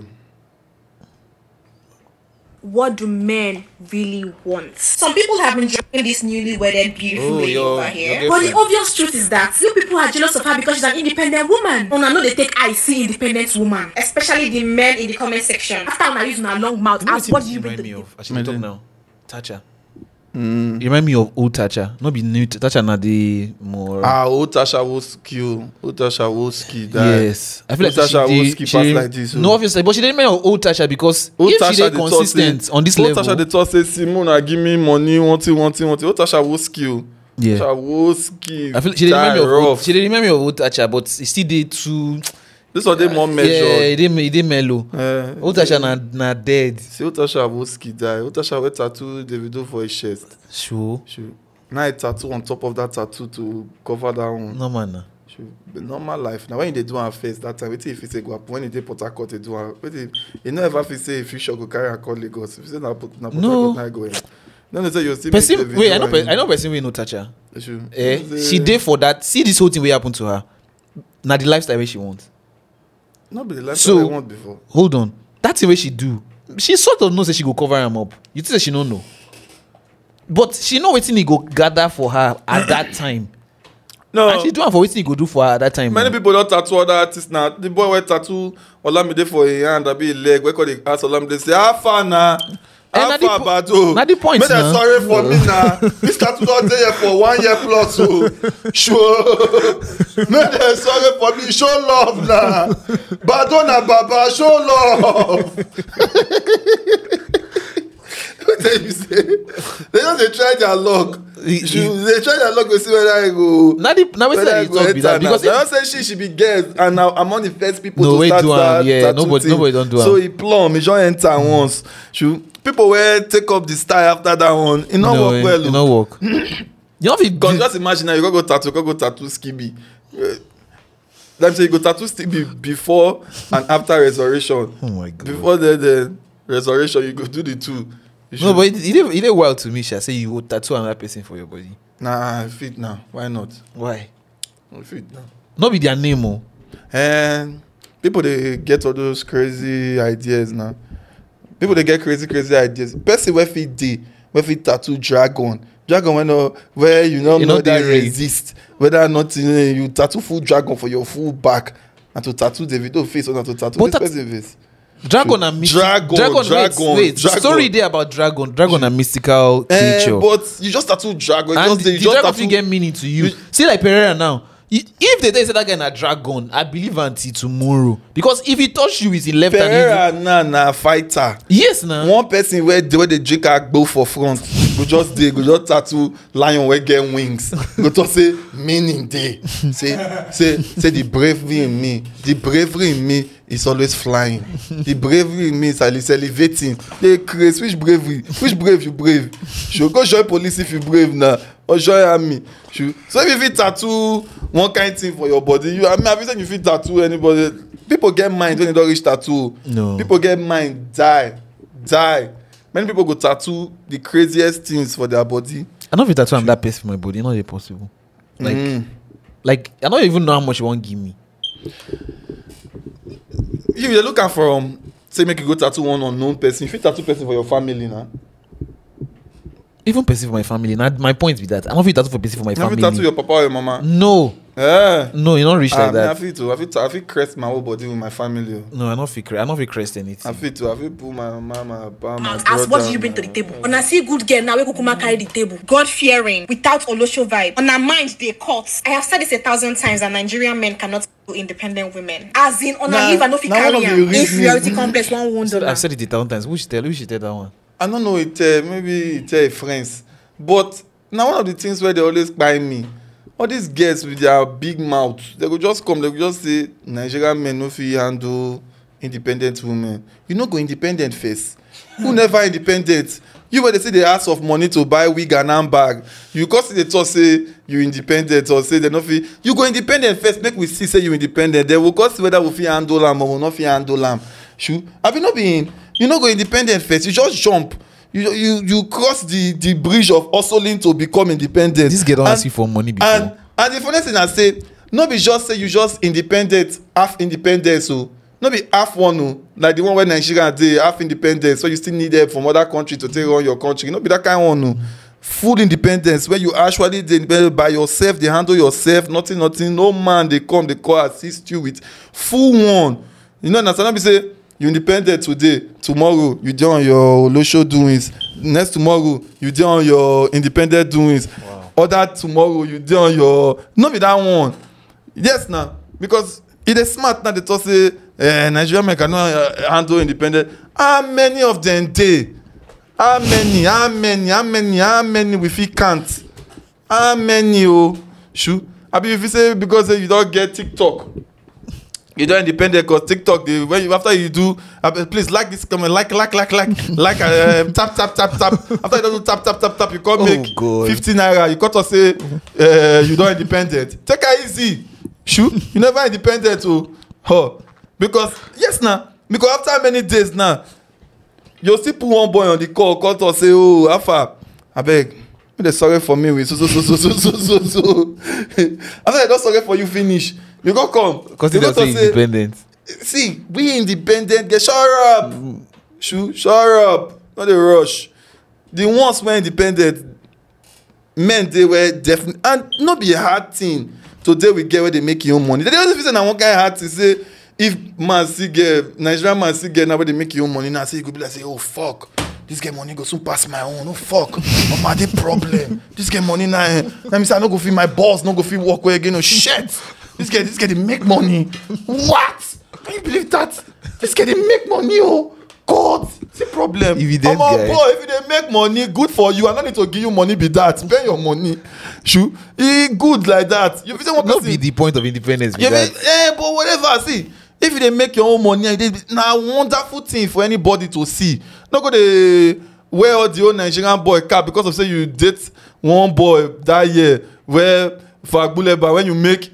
What do men really want? Some people have been drawing this newly wedded beautiful lady over here. But the obvious truth is that you people are jealous of her because she's an independent woman. I know they take I see independent woman, especially the men in the comment section. After I use my long mouth, ask what do you remind bring me to of? I should talk now. Thatcher. You remind me of old Thatcher. Not be new Thatcher, not the more. Old Tasha Woski. Old Tasha Woski. Yes, I feel like Tasha Woski pass like this. No, obviously, but she didn't remind me of old Thatcher because Old if she Tasha dey consistent on this Old level. Tasha they talk say Simona give me money, want it. Old Tasha Woski. Yeah. Tasha Woski. I feel she didn't remind me of old, she didn't remind me of old Thatcher, but it still did too. This one they more measured. Yeah, it did mellow. Old Thatcher na dead. See Old Tasha Woski die. Old Tasha we tattoo Davido for his chest. Sure. Now a tattoo on top of that tattoo to cover that one. No man. Sure. The normal life. Now when they do her face that time, wait till if you say go up. When they Port Harcourt they do her. You know ever if say if you go carry her call Lagos. If you say na Port Harcourt na go. Then they say you still person. Wait, I know person we know Thatcher. Sure. She did for that. See this whole thing wey happen to her. Now the lifestyle wey she wants. Not be the lifestyle I want before. Hold on. That's the way she do. She sort of knows that she go cover him up. You think she don't know? But she know wetin he go gather for her at that time. No. And she do am for wetin he go do for her at that time. Many people don't tattoo other artists now. The boy will tattoo Olamide for a hand, that be a leg. Where could they ask Olamide say, how far now? How far Bado? Na the point Make them now. sorry for me now. This tattoo don't dey here for 1 year plus. So sure. Make them sorry for me. Show love now. Bado na Baba, show love. What tell you say? They just dey try their luck. They try their luck to see whether I go. Now wetin I dey talk be that because They don't say she be girls and now among the first people No, to wait, start do am, that yeah, tattoo nobody thing. don't do So am. he plumb, he just enter once. People will take up the style after that one. It not work well. it no work. You know if it Because just imagine now you go tattoo Skibi. Let me say you go tattoo Skibi before and after resurrection. Oh my God. Before the resurrection, you go do the two. No, but it dey wild to me. Sha say you would tattoo another person for your body. Nah, I fit now. Why not? Why? I fit now. Not be their name, oh. And people they get all those crazy ideas now. People they get crazy ideas. Person where fit tattoo dragon where you know know that they read. resist whether or not you tattoo full dragon for your full back and to tattoo Davido face or not to tattoo But this person face. Dragon and mystical. Dragon. Wait. Story there about dragon and mystical creature. But you just tattoo dragon. And You the just dragon tattoo. fit get meaning to you. See like Pereira now. If they say that guy na dragon, I believe until tomorrow. Because if he touch you with his left hand, Pereira na fighter. yes, now. One person where they drink agbo for front go just tattoo lion wey get wings go talk say meaning dey say the bravery in me is always flying. The bravery means at least elevating. They crazy. Which bravery? Which brave you brave? Sure, go join police if you brave now, or join army. Sure. So if you tattoo one kind of thing for your body, I've said if you tattoo anybody, people get mind when they don't reach tattoo. No. People get mind, die. Many people go tattoo the craziest things for their body. I don't feel tattoo I'm that person for my body. Not really possible. Like I don't even know how much you want to give me. If you're looking for say make you go tattoo one unknown person, if you tattoo person for your family now. Even person for my family. Now my point with that. I don't feel tattoo for person for my family. Have you tattoo your papa or your mama? No. Yeah. No, you don't reach like that. I feel crest my whole body with my family. No, I don't feel crest anything. I feel put my mama, papa, my As what did you bring to the table? When I see good girl now, we Kukuma carry the table. God fearing, without Olosho vibe. On our mind, they caught. I have said this 1,000 times that Nigerian men cannot do independent women. As in, on our live and no fit carry inferiority complex. One wonder. I've said it 1,000 times. Who should tell that one? I don't know it. Maybe it's friends. But now one of the things where they always buy me. All these girls with their big mouth, they will just come, they will just say, Nigerian men no fit handle independent women. You no go independent first. Who never independent? You when they say they ask of money to buy wig and handbag, you cause they talk say you independent or say they no fit. You go independent first, make we see say you independent. They will cause whether we fit handle them or we no fit handle them. Sure. Have you not been? You no go independent first. You just jump. You cross the bridge of hustling to become independent. This girl don't ask you for money before. And the funny thing I say, no be just say you just independent, half independent, so no be half one, no, like the one where Nigeria dey half independent, so you still need help from other country to take on your country. No be that kind of one, no. Full independence where you actually dey independent by yourself, they handle yourself, nothing, no man they come, they call assist you with full one. You know, understand? Be say you independent today, tomorrow you dey on your Olosho doings, next tomorrow you dey on your independent doings. Wow. Other tomorrow you dey on your, no be that one. Yes now, because it is smart now they talk say Nigerian men cannot handle independent. How many of them dey? How many we fit count? How many sure? I mean if you say because you don't get TikTok, you don't independent because TikTok after you do please like this comment, like tap after you don't do tap you can't make 50 naira. You got to say you don't independent. Take it easy. Sure, you never independent because yes now, because after many days now you still put one boy on the call to say Alpha abeg they sorry for me with so after they don't sorry for you finish you go come because they don't say independent. See we independent get shut up shut up not the rush the ones wey independent men they were definitely and not be a hard thing today we get where they make your own money. They don't say na one kind hard to say if man see get Nigerian man see get now where they make your own money now say you go be like say oh fuck this get money go soon pass my own. Oh fuck, mama dey problem. This get money now. Let me say I no go feel my boss, no go feel work way again. Oh shit, this guy they make money. What? Can you believe that? This guy they make money. Oh God, it's a problem. If you boy, if you dey make money, good for you. I don't need to give you money. Be that spend your money. Sure, good like that. You say what? Not be the point of independence. But whatever. See. If you dey make your own money, na wonderful thing for anybody to see. No go dey wear all the old Nigerian boy cap because of say you date one boy that year where for Agbuleba when you make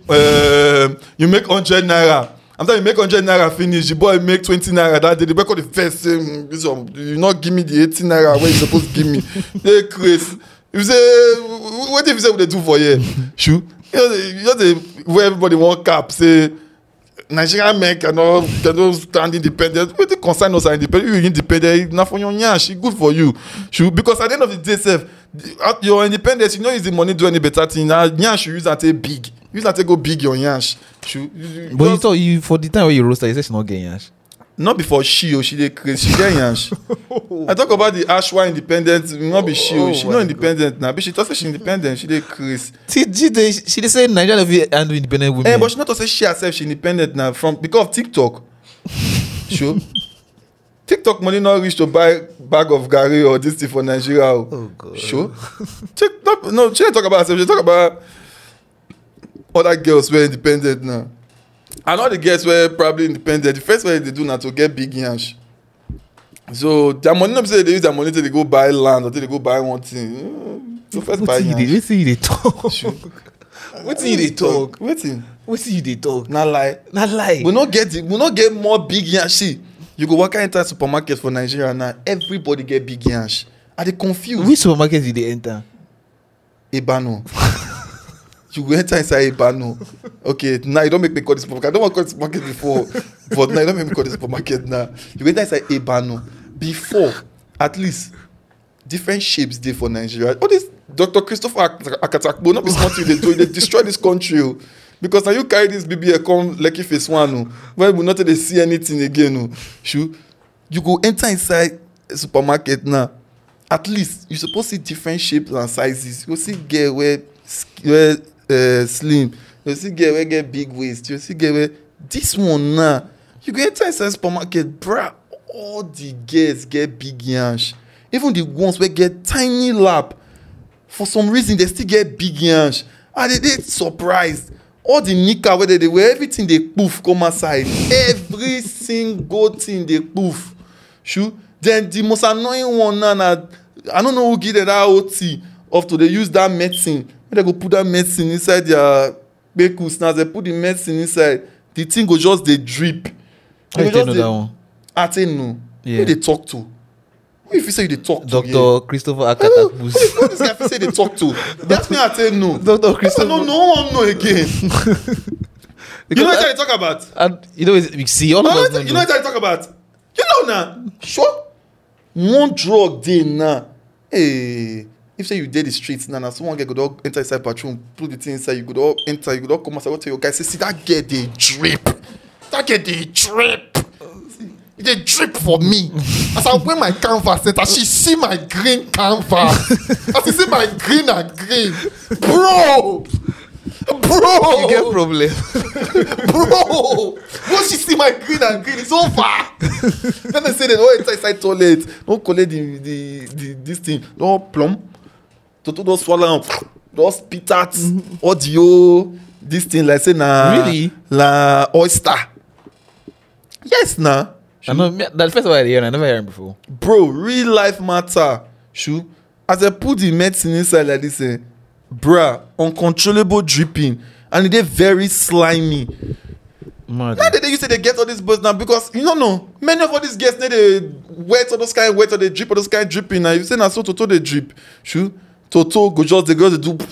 100 naira. After you make 100 naira finish, the boy make 20 naira that day. The boy call the first say, you not give me the 18 naira where you supposed to give me. They crazy. You say, what if you say what they do for you? Sure. You know where everybody want cap say. Nigerian men cannot stand independent. What the concern us are independent? You independent, not for your nyash. Good for you. Sure. Because at the end of the day, self, your independence, you know, is the money do any better thing. Now, nyash, you use that take big. Use that take go big your nyash. Sure. But you thought you for the time when you roast, you say she not get nyash. Not before she dey crazy. She get nyash. I talk about the Ashwa independent. Not be she not independent now. But she talk say she independent. She dey crazy. She dey say Nigeria will handle independent women. But she not to say she herself she independent now from because of TikTok. Sure. TikTok money not reach to buy bag of garri or this thing for Nigeria. Oh God. Sure. TikTok no. She don't talk about herself. She talk about other girls who are independent now. And all the girls were probably independent. The first way they do now to get big yansh. So their money, not say they use their money till they go buy land or till they go buy one thing. So first buy yansh. Wait till you talk. Wait till you talk. Wait till you talk. Not lie. We not get more big yansh. You go walk enter supermarket for Nigeria now. Everybody get big yansh. Are they confused? Which supermarket did they enter? Ebano. You go enter inside Ebano. Okay, now you don't make me call this supermarket. I don't want to call this supermarket before, but now you don't make me call this supermarket now. You go enter inside Ebano. Before, at least, different shapes there for Nigeria. All this Dr. Christopher Akatakbo, not be smart you they destroy this country. Because now you carry this BBA come Lekki Phase 1, where we not they see anything again. You go enter inside a supermarket now. At least you supposed to see different shapes and sizes. You see girl where slim. You see girl where get big waist. You see girl where this one now. You go enter inside supermarket, bruh. All the girls get big yansh. Even the ones where get tiny lap. For some reason they still get big yansh. And they surprised. All the nika where they wear, everything they poof come outside. Every single thing they poof. Sure. Then the most annoying one now, I don't know who give them that OT of to they use that medicine. When they go put that medicine inside their bakus, now they put the medicine inside, the thing go just they drip. I didn't know that one. I tell no. Yeah. Who they talk to? Who if you say they talk to? Dr. Christopher Akatakbus. Who this guy say they talk to? That's me. I tell no. Dr. Christopher. No one know again. You know what I talk about? And you know, we see all of us. You know what I talk about? You know now. Sure. One drug day now. Hey, if say you did the streets now, someone get go enter inside bathroom, put the thing inside, you could all enter, you could all come outside, tell your guys, say, see that girl they drip. That girl they drip. They drip for me. As I wear my canvas, center, she see my green canvas. As she see my green and green. Bro! You get problem. Bro! Once she see my green and green, it's over. Then they say they don't enter inside toilet. Don't collect this thing. Don't plumb. Don't swallow. Don't spit out. Audio. This thing like say na. Really? La oyster. Yes, nah. I know that's the first time I hear. I never heard it before. Bro, real life matter. Shoo. As I put the medicine inside like this, bruh, uncontrollable dripping, and they very slimy. Mad. Now they used to they get all these buzz now because you don't know many of all these guests they wet or those kind wet or they drip or those kind dripping. Now you say now so Toto they drip. Shoo. Toto go just the girls they do.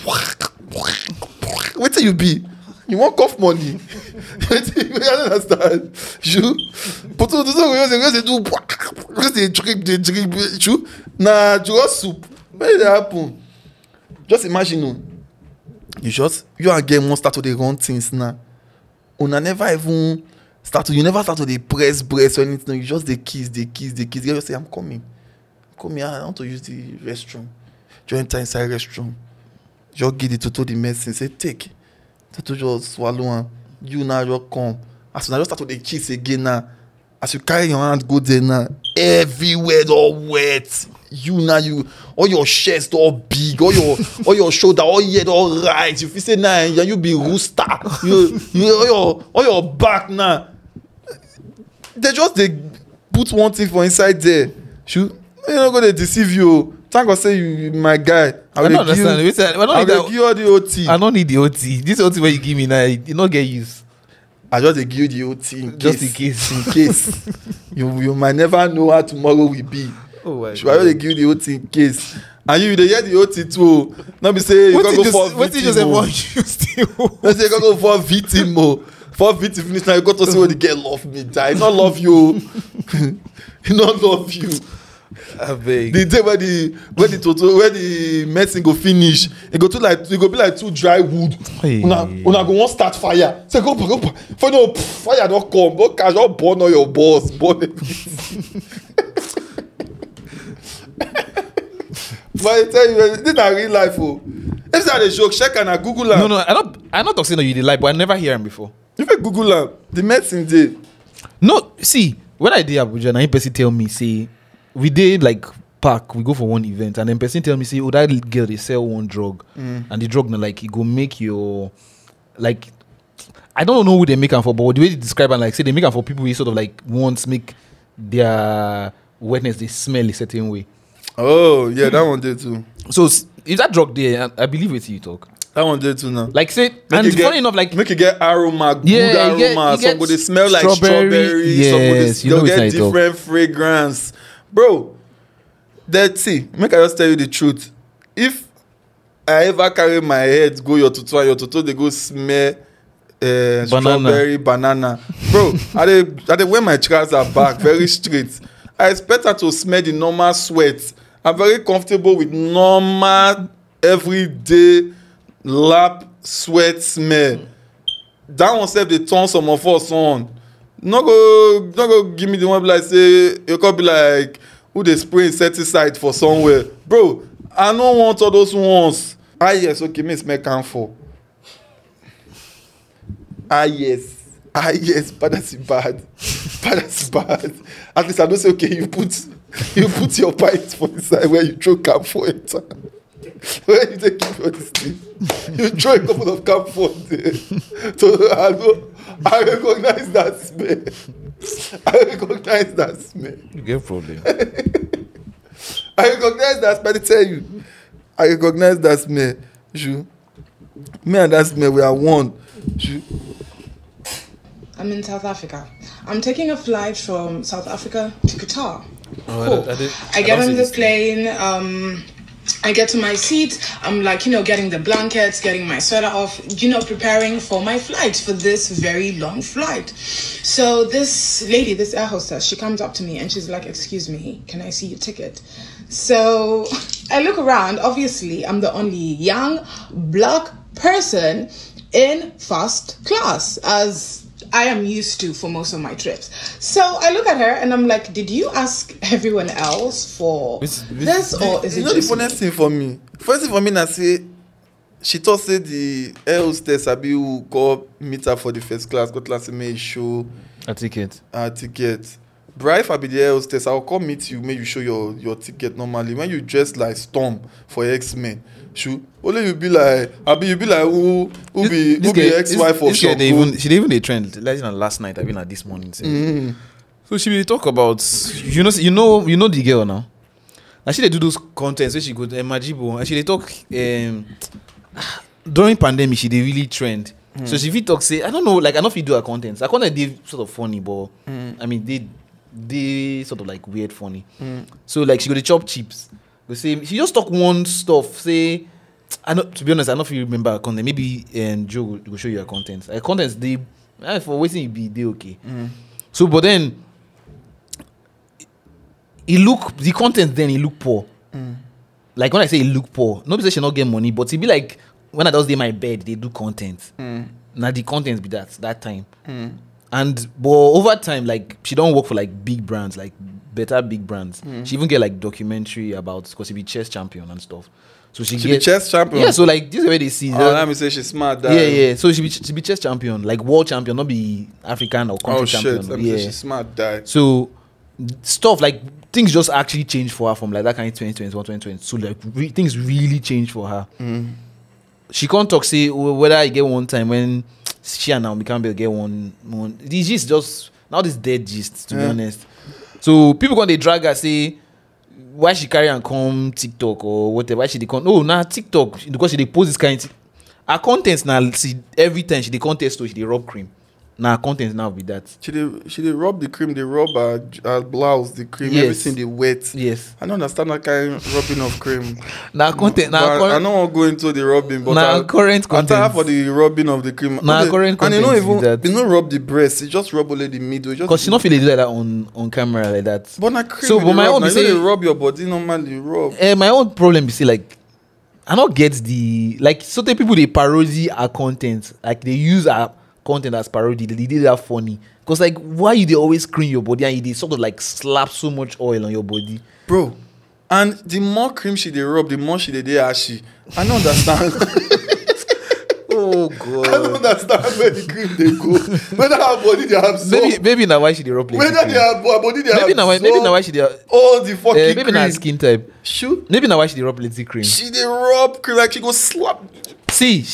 Wait till you be. You want cough money. I don't understand. Shoo. Toto they do. Because they drip. Shoo. Nah, just soup. What did that happen? Just imagine, you and game won't start to the run things now. Una never even start to, you never start to the press or anything. You just the kiss. You just say, I'm coming. I want to use the restroom. You enter inside restroom. Just give the Toto the medicine. Say, take. Toto just swallow one. You now just come. As soon as you start to the kiss again now, as you carry your hand go there now, everywhere all wet. You all your chest all big, all your shoulder all head all right. If you say nah, you be rooster. All your back now. They put one thing for inside there. They're not gonna deceive you. Thank God say you my guy. I don't understand. I will give you all the OT. I don't need the OT. This OT where you give me now, you not get used. I just give you the OT in just case. In case. you might never know how tomorrow will be. Oh my God. I will give you the OT in case. And you hear the OT too. Not be say you can go for victim. What did you say? Let's say you can go for victim. For victim finish now, you got to see what the girl love me. Die. Not love you. He not love you. I beg. The day where the medicine go finish, it go be like too dry wood. Hey. Una go want start fire. Say go. For no fire don't come. Go catch all burn all your balls. Burn it. But I tell you, this is real life. If it's a joke, check and I Google it. No, I not talk saying that you did lie, but I never hear him before. If I Google it, the medicine day. No, see, when I did Abuja, na person tell me, say, we did like park, we go for one event, and then person tell me, say, oh, that girl, they sell one drug, and the drug, like, it go make your, like, I don't know who they make them for, but the way they describe it, like say they make them for people who sort of like want make their wetness they smell a certain way. Oh yeah, that one did too. So is that drug there? I believe it's you talk. That one did too now. Like say, and funny enough, like make it get aroma, good yeah, aroma. Some go they smell like strawberry. Yes, they'll get different fragrance, bro. That's it. Make I just tell you the truth. If I ever carry my head go your tutu and your tutu they go smell strawberry banana, bro. I they wear my trousers back very straight. I expect her to smell the normal sweat. I'm very comfortable with normal everyday lap sweat smell. That one self they turn some of us on. Not go give me the one like say you could be like who they spray insecticide for somewhere, bro. I don't want all those ones. Yes, okay, me smell camphor. Yes, but that's bad. But that's bad. At least I don't say okay. You put your pint for inside where you throw camphor enter. When you take it for this thing, you throw a couple of camphor there. So I recognize that smell. You get problem. I recognize that smell. I tell you, I recognize that smell. Me and that smell, we are one. I'm in South Africa. I'm taking a flight from South Africa to Qatar. Oh, cool. I get on the plane. I get to my seat. I'm like, getting the blankets, getting my sweater off, preparing for my flight, for this very long flight. So this lady, this air hostess, she comes up to me and she's like, "Excuse me, can I see your ticket?" So I look around. Obviously, I'm the only young black person in first class, as I am used to for most of my trips. So I look at her and I'm like, did you ask everyone else for this or is it just the funniest thing for me? First thing for me, I say, she thought say the air hostess Abi who go meet her for the first class, got last me show a ticket. Bro, if I be the air hostess, I'll come meet you, make you show your ticket normally. When you dress like Storm for X-Men, only you be like, who be ex-wife of Sean Cole. She didn't even trend. Last night, I been at this morning. So she will talk about you know the girl now. And she they do those contents where she go Majibo and she they talk during pandemic she they really trend. So she fit talk say I don't know, like I know if you do her contents. Her content they sort of funny, but I mean they sort of like weird funny. So like she go to chop chips. Go say she just talk one stuff. Say I know, to be honest, I don't know if you remember her content. Maybe Joe will show you her contents. Her contents they for waiting be they okay. So but then the content then he look poor. Like when I say he look poor, nobody say she not get money, but it be like when I just dey my bed, they do content. Now the content be that time. And but over time, like she don't work for like big brands, like better big brands. She even get like documentary about because she be chess champion and stuff. So she be chess champion. Yeah, so like this is the way they see. Let me say she's smart. Yeah. So she be chess champion, like world champion, not be African or country champion. Let me say she's smart. So stuff like things just actually changed for her from like that kind of 2021, 2020. So like things really changed for her. She can't talk say whether I get one time when she and Naomi Campbell get one. This gist just now this dead gist to be honest. So people when they drag her say why she carry and come TikTok or whatever. Why she they come? Oh, now TikTok because she they post this kind. Her contents now see every time she they contest so she they rub cream. Now content now with that. She they rub the cream, they rub her blouse, the cream, everything they wet. Yes. I don't understand that kind of rubbing of cream. Now content. I don't want to go into the rubbing, but now current content. I for the rubbing of the cream. Now current content. And they don't rub the breast. They just rub only the middle. Because she not feel they do like that on camera like that. But na cream. So, but my own say rub your body normally. Rub. My own problem is say like I don't get the like certain people they parody our content like they use our content as parody. They did that funny because like why you they always cream your body and you they sort of like slap so much oil on your body, bro. And the more cream she they rub, the more she they ashy. I don't understand. Oh god, I don't understand where the cream they go. Whether her body they have maybe now why she they rub whether their body they maybe now why she they all the fucking maybe cream. now skin type. Shoot. Maybe now why she they rub plenty cream. She they rub cream like she go slap. See.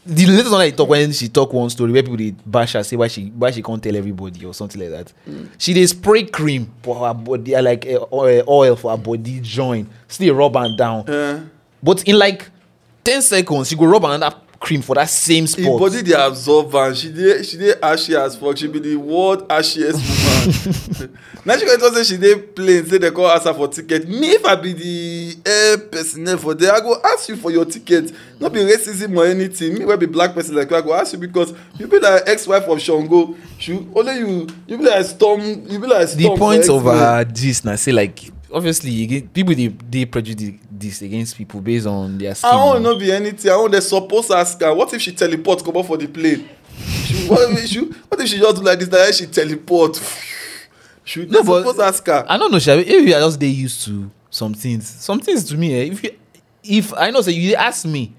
the latest one I talk when she talk one story where people they bash her, say why she can't tell everybody or something like that. She they spray cream for her body, like oil for her body joint, still rub and down. But in like 10 seconds, she go rub another cream for that same spot. Her body they absorb and she did ashy as fuck. She be the world ashiest woman. Now she go say she dey plain, say they call ask her for ticket. Me if I be the air personnel for there, I go ask you for your ticket. Not be racism or anything. Me will be black person like you, I go ask you because you be like ex-wife of Shango. You be like Storm. You be like Storm. The point of this now say like obviously people they prejudice this against people based on their skin. I want not be anything. I want they suppose ask her. What if she teleport come up for the plane? What if she just do like this? That she teleport. Should no, suppose ask her. I don't know, Shabi. If you are just they used to some things to me. If I know, say you ask me,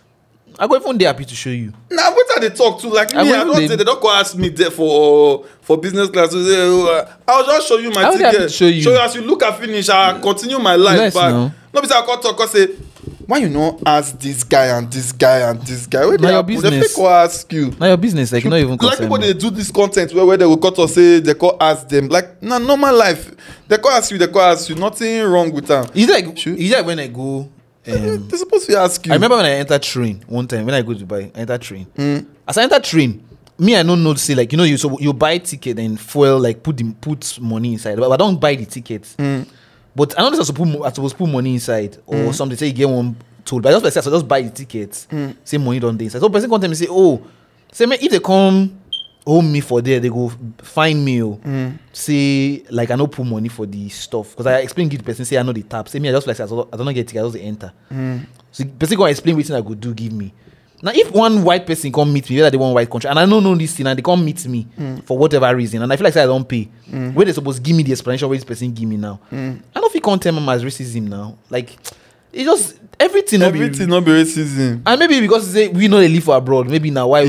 I go even dey happy to show you. Nah, what are they talk to? Like me, I don't say they don't go ask me there for business class. So say, I'll just show you my ticket. Show you as you look at finish, I'll continue my life back. No, because I can't talk and say, why you not ask this guy and this guy and this guy? Where now your business. They go ask you. Now your business, like you not even like people they do this content where they will cut or say they call ask them. Like normal life, they call ask you. Nothing wrong with them. It's like when I go. They're supposed to ask you. I remember when I entered train one time when I go to Dubai, I entered train. As I entered train, me I don't know to say like you buy ticket and fuel like put money inside, but I don't buy the tickets. But I know this I supposed to put money inside or something. Say you get one told, but I just buy the tickets. Say money don't inside. So person come tell me say, say if they come hold me for there, they go find me. Say like I no put money for the stuff because I explain to the person say I know the tap. Say me I just like I don't get ticket, I just enter. So the person go explain what I go do give me. Now if one white person come meet me, whether they want white country, and I don't know this thing, and they come meet me for whatever reason, and I feel like say I don't pay, where they supposed to give me the explanation where this person give me now. I don't feel content as racism now. Like it just everything not be racism. And maybe because say we know they live for abroad, maybe now why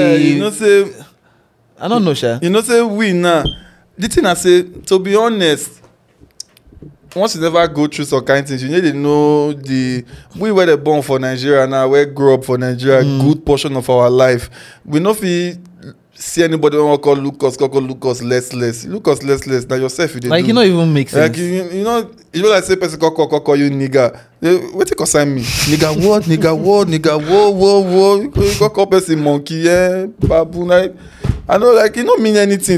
say I don't know, Sha. Say we now. The thing I say, to be honest, once you never go through some kind of things, you need to know we were born for Nigeria now, we grew up for Nigeria, good portion of our life. We not feel see anybody when we call Lucas less. Lucas less. Now yourself you like do. You not even make sense. Like you know like say person call you nigga. What you consign me? Nigga what? Whoa. You call person monkey, babu like. I know, like, it don't mean anything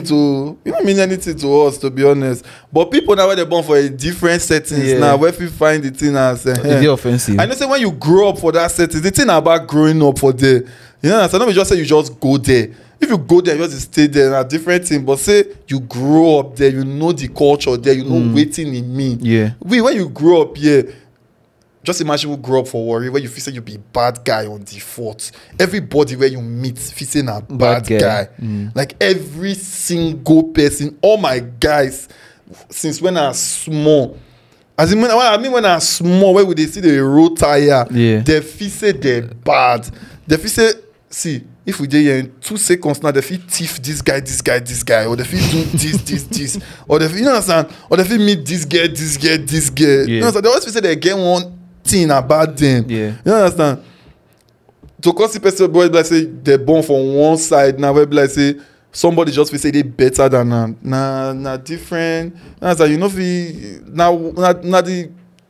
to us, to be honest. But people now, when they're born for a different settings now, where you find the thing as it's offensive. I know, say when you grow up for that setting, the thing about growing up for there, you know, so don't just say you just go there. If you go there, you just stay there, a different thing. But say you grow up there, you know the culture there, you know waiting in me. Yeah. When you grow up here. Just imagine you grow up for Warri where you feel say you be bad guy on default. Everybody where you meet feel say na bad guy. Like every single person, all my guys, since when I was small. As in when I was small, where would they see the road tire? They feel say they're bad. They feel say, see, if we did here in 2 seconds now, they feel thief this guy, or they feel do this, or they feel, you know what I'm saying? Or they feel meet this girl. You know what I'm saying? They always feel say they get one thing about them. You understand? To cause the person boy like say they're born from one side now, where like say somebody just will say they better than them. Nah, different. You know, now the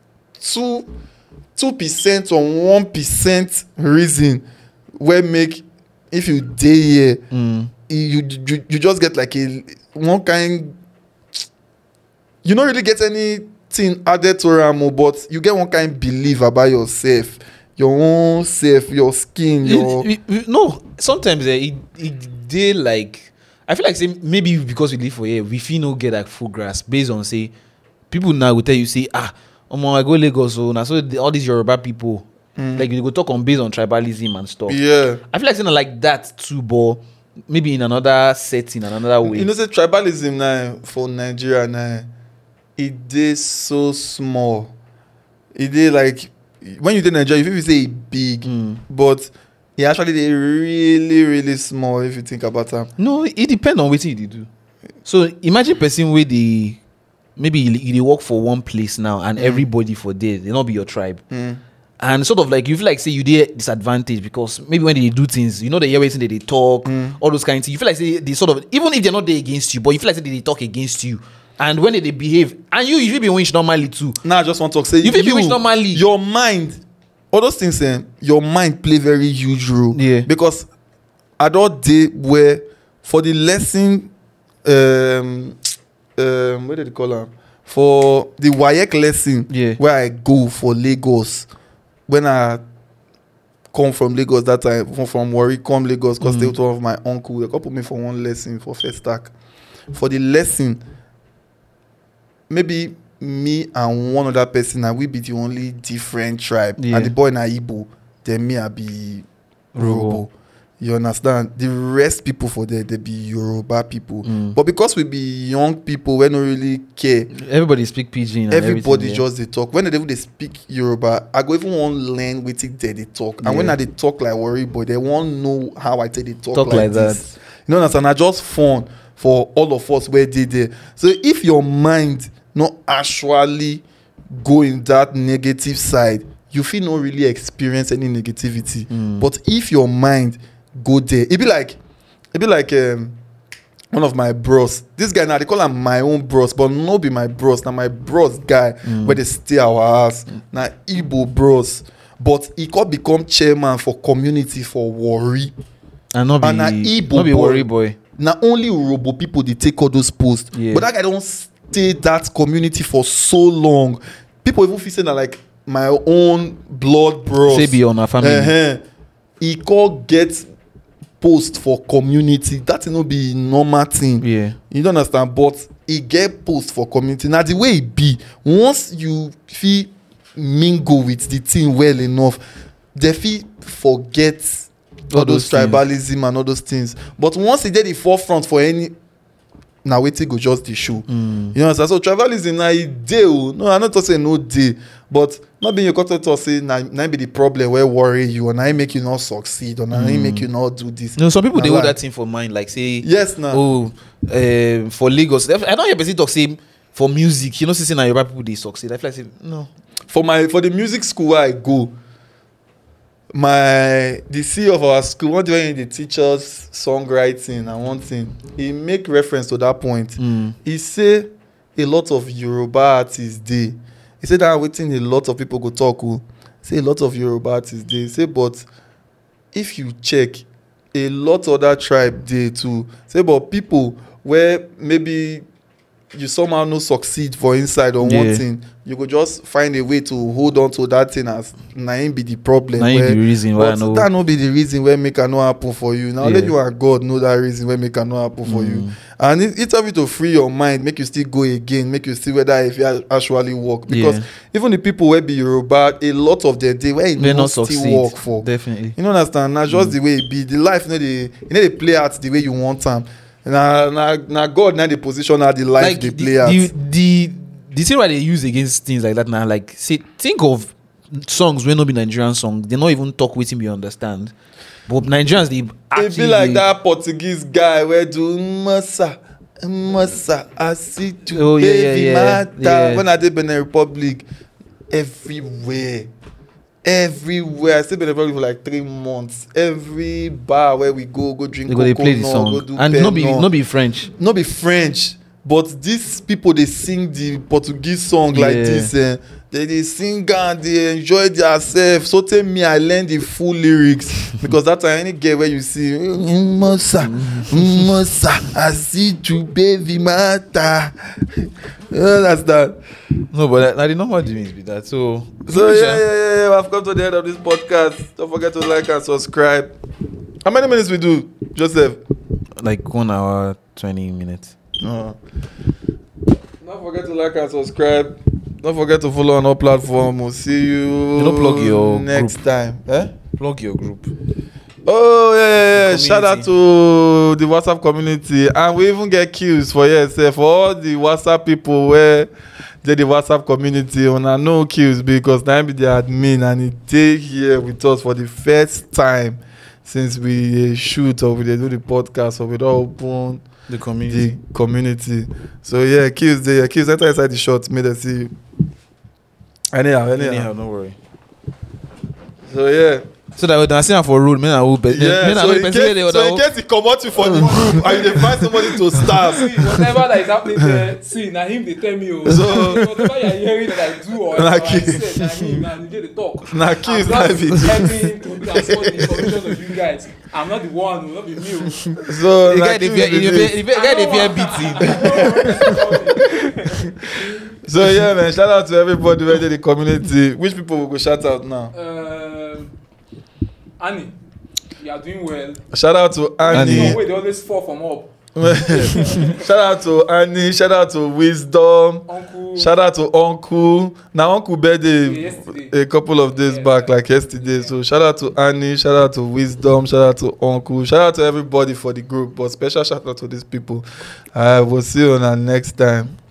2% or 1% reason where make if you day here, you just get like one kind. You don't really get anything added to Ramo, but you get one kind of belief about yourself, your own self, your skin. No, sometimes it they like. I feel like say maybe because we live for here, we feel no get like full grasp based on say people now will tell you say I go Lagos so now so all these Yoruba people like you go talk on based on tribalism and stuff. Yeah, I feel like saying like that too, but maybe in another setting, another way. You know, say tribalism now for Nigeria now. It is so small. It is like when you in Nigeria, if you say it big, but it actually they really, really small if you think about that. No, it depends on what you do. So imagine person where maybe you work for one place now and everybody for there, they not be your tribe. And sort of like you feel like say you did disadvantage because maybe when they do things, you know they hear everything that they talk, all those kind of things. You feel like say they sort of, even if they're not there against you, but you feel like say they talk against you. And when they behave, and you should be winch normally too. Now I just want to say you feel be winch normally. Your mind, all those things, your mind play very huge role. Yeah. Because I don't day where for the lesson, what did they call them? For the WAEC lesson, where I go for Lagos, when I come from Lagos that time, from Warri, come Lagos, because they were one of my uncle. They put me for one lesson for first stack. For the lesson, maybe me and one other person, and we be the only different tribe. And the boy na Igbo, then me I be Robo. You understand? The rest people for there, they be Yoruba people. But because we be young people, we don't really care. Everybody speak Pidgin. Everybody just they talk. When they speak Yoruba, I go even want learn with it they talk. And when they talk like Warri boy, they won't know how I tell they talk like this. You know what I'm saying? I just fun for all of us where they there. So if your mind not actually go in that negative side, you feel not really experience any negativity. But if your mind go there, it be like one of my bros. This guy now they call him my own bros, but no be my bros. Now my bros guy where they stay our house. Now Igbo bros, but he could become chairman for community for Warri. And not be Igbo Warri boy. Now only Urobo people they take all those posts. But that guy don't stay that community for so long. People even feel saying that like my own blood bros. Say be on our family. He could get post for community. That will not be normal thing. You don't understand, but he get post for community. Now the way it be, once you feel mingle with the thing well enough, they feel forget all those tribalism and all those things. But once he did the forefront for any, now waiting go just the show. You know what I'm saying? So tribalism now a day. No, I'm not saying no day, but not being your content to say now be the problem where worry you and I make you not succeed or I make you not do this. No, some people they hold that thing for mind, like say now. For Lagos. I don't hear person talk say for music, you know, say now your people they succeed. I feel like say no. For the music school where I go, the CEO of our school, one day when they teach us songwriting and one thing, he make reference to that point. He say a lot of Yoruba artists there. He said that waiting a lot of people go talk. Say a lot of Yoruba artists there. Say but if you check, a lot of other tribe there too. Say but people where maybe you somehow no succeed for inside on one thing, you could just find a way to hold on to that thing as na be the problem. Na the reason why that no be the reason where make it not happen for you. Now let you and God know that reason where make it not happen for you. And it's of you to free your mind, make you still go again, make you see whether if you actually work. Because even the people where be Yoruba, a lot of their day where it not still work for. Definitely. You know understand? Now just the way it be. The life they play out the way you want them. Now God now the position how the life like they play out. The thing why they use against things like that now, like say think of songs when not be Nigerian songs, they not even talk with him you understand. But Nigerians they it be like that Portuguese guy where do Masa I see to baby matter when I did Benin Republic everywhere. I still been in Republic for like 3 months. Every bar where we go drink cocoa, they play the song. Go do and not be French. Not be French. But these people they sing the Portuguese song like this. They sing and they enjoy themselves. So tell me I learn the full lyrics. Because that time any girl where you see Mosa, I see you baby mata. That's that. No, but I didn't know what it means with that. So yeah. I've come to the end of this podcast. Don't forget to like and subscribe. How many minutes we do, Joseph? Like 1 hour 20 minutes. Don't forget to like and subscribe. Don't forget to follow on our platform. We'll see you plug your next group. time. Plug your group. Oh yeah. Shout out to the WhatsApp community. And we even get queues for for all the WhatsApp people where the WhatsApp community on a no queues because now be the admin and they here with us for the first time since we shoot or we do the podcast or we don't open the community. So yeah, queues there. Queues enter inside the shot. May they see you. Anyhow, no worry. So yeah. So that we don't see her for road, men are who person. Yeah, so in case he come out you for the group and you find somebody to stab. See, whatever that is happening there, see, now him they tell me, so whatever you're hearing that I do or I said, now him, now you get the talk. Now kids I'm just helping to transport the information of you guys. I'm not the one, will not be me. So you get the fear beating. So yeah, man, shout out to everybody within the community. Which people will go shout out now? Annie, you are doing well. Shout out to Annie. No way, they always fall from up. Shout out to Annie. Shout out to Wisdom. Uncle. Shout out to Uncle. Now Uncle birthday a couple of days back, like yesterday. So shout out to Annie. Shout out to Wisdom. Shout out to Uncle. Shout out to everybody for the group. But special shout out to these people. I will see you on our next time.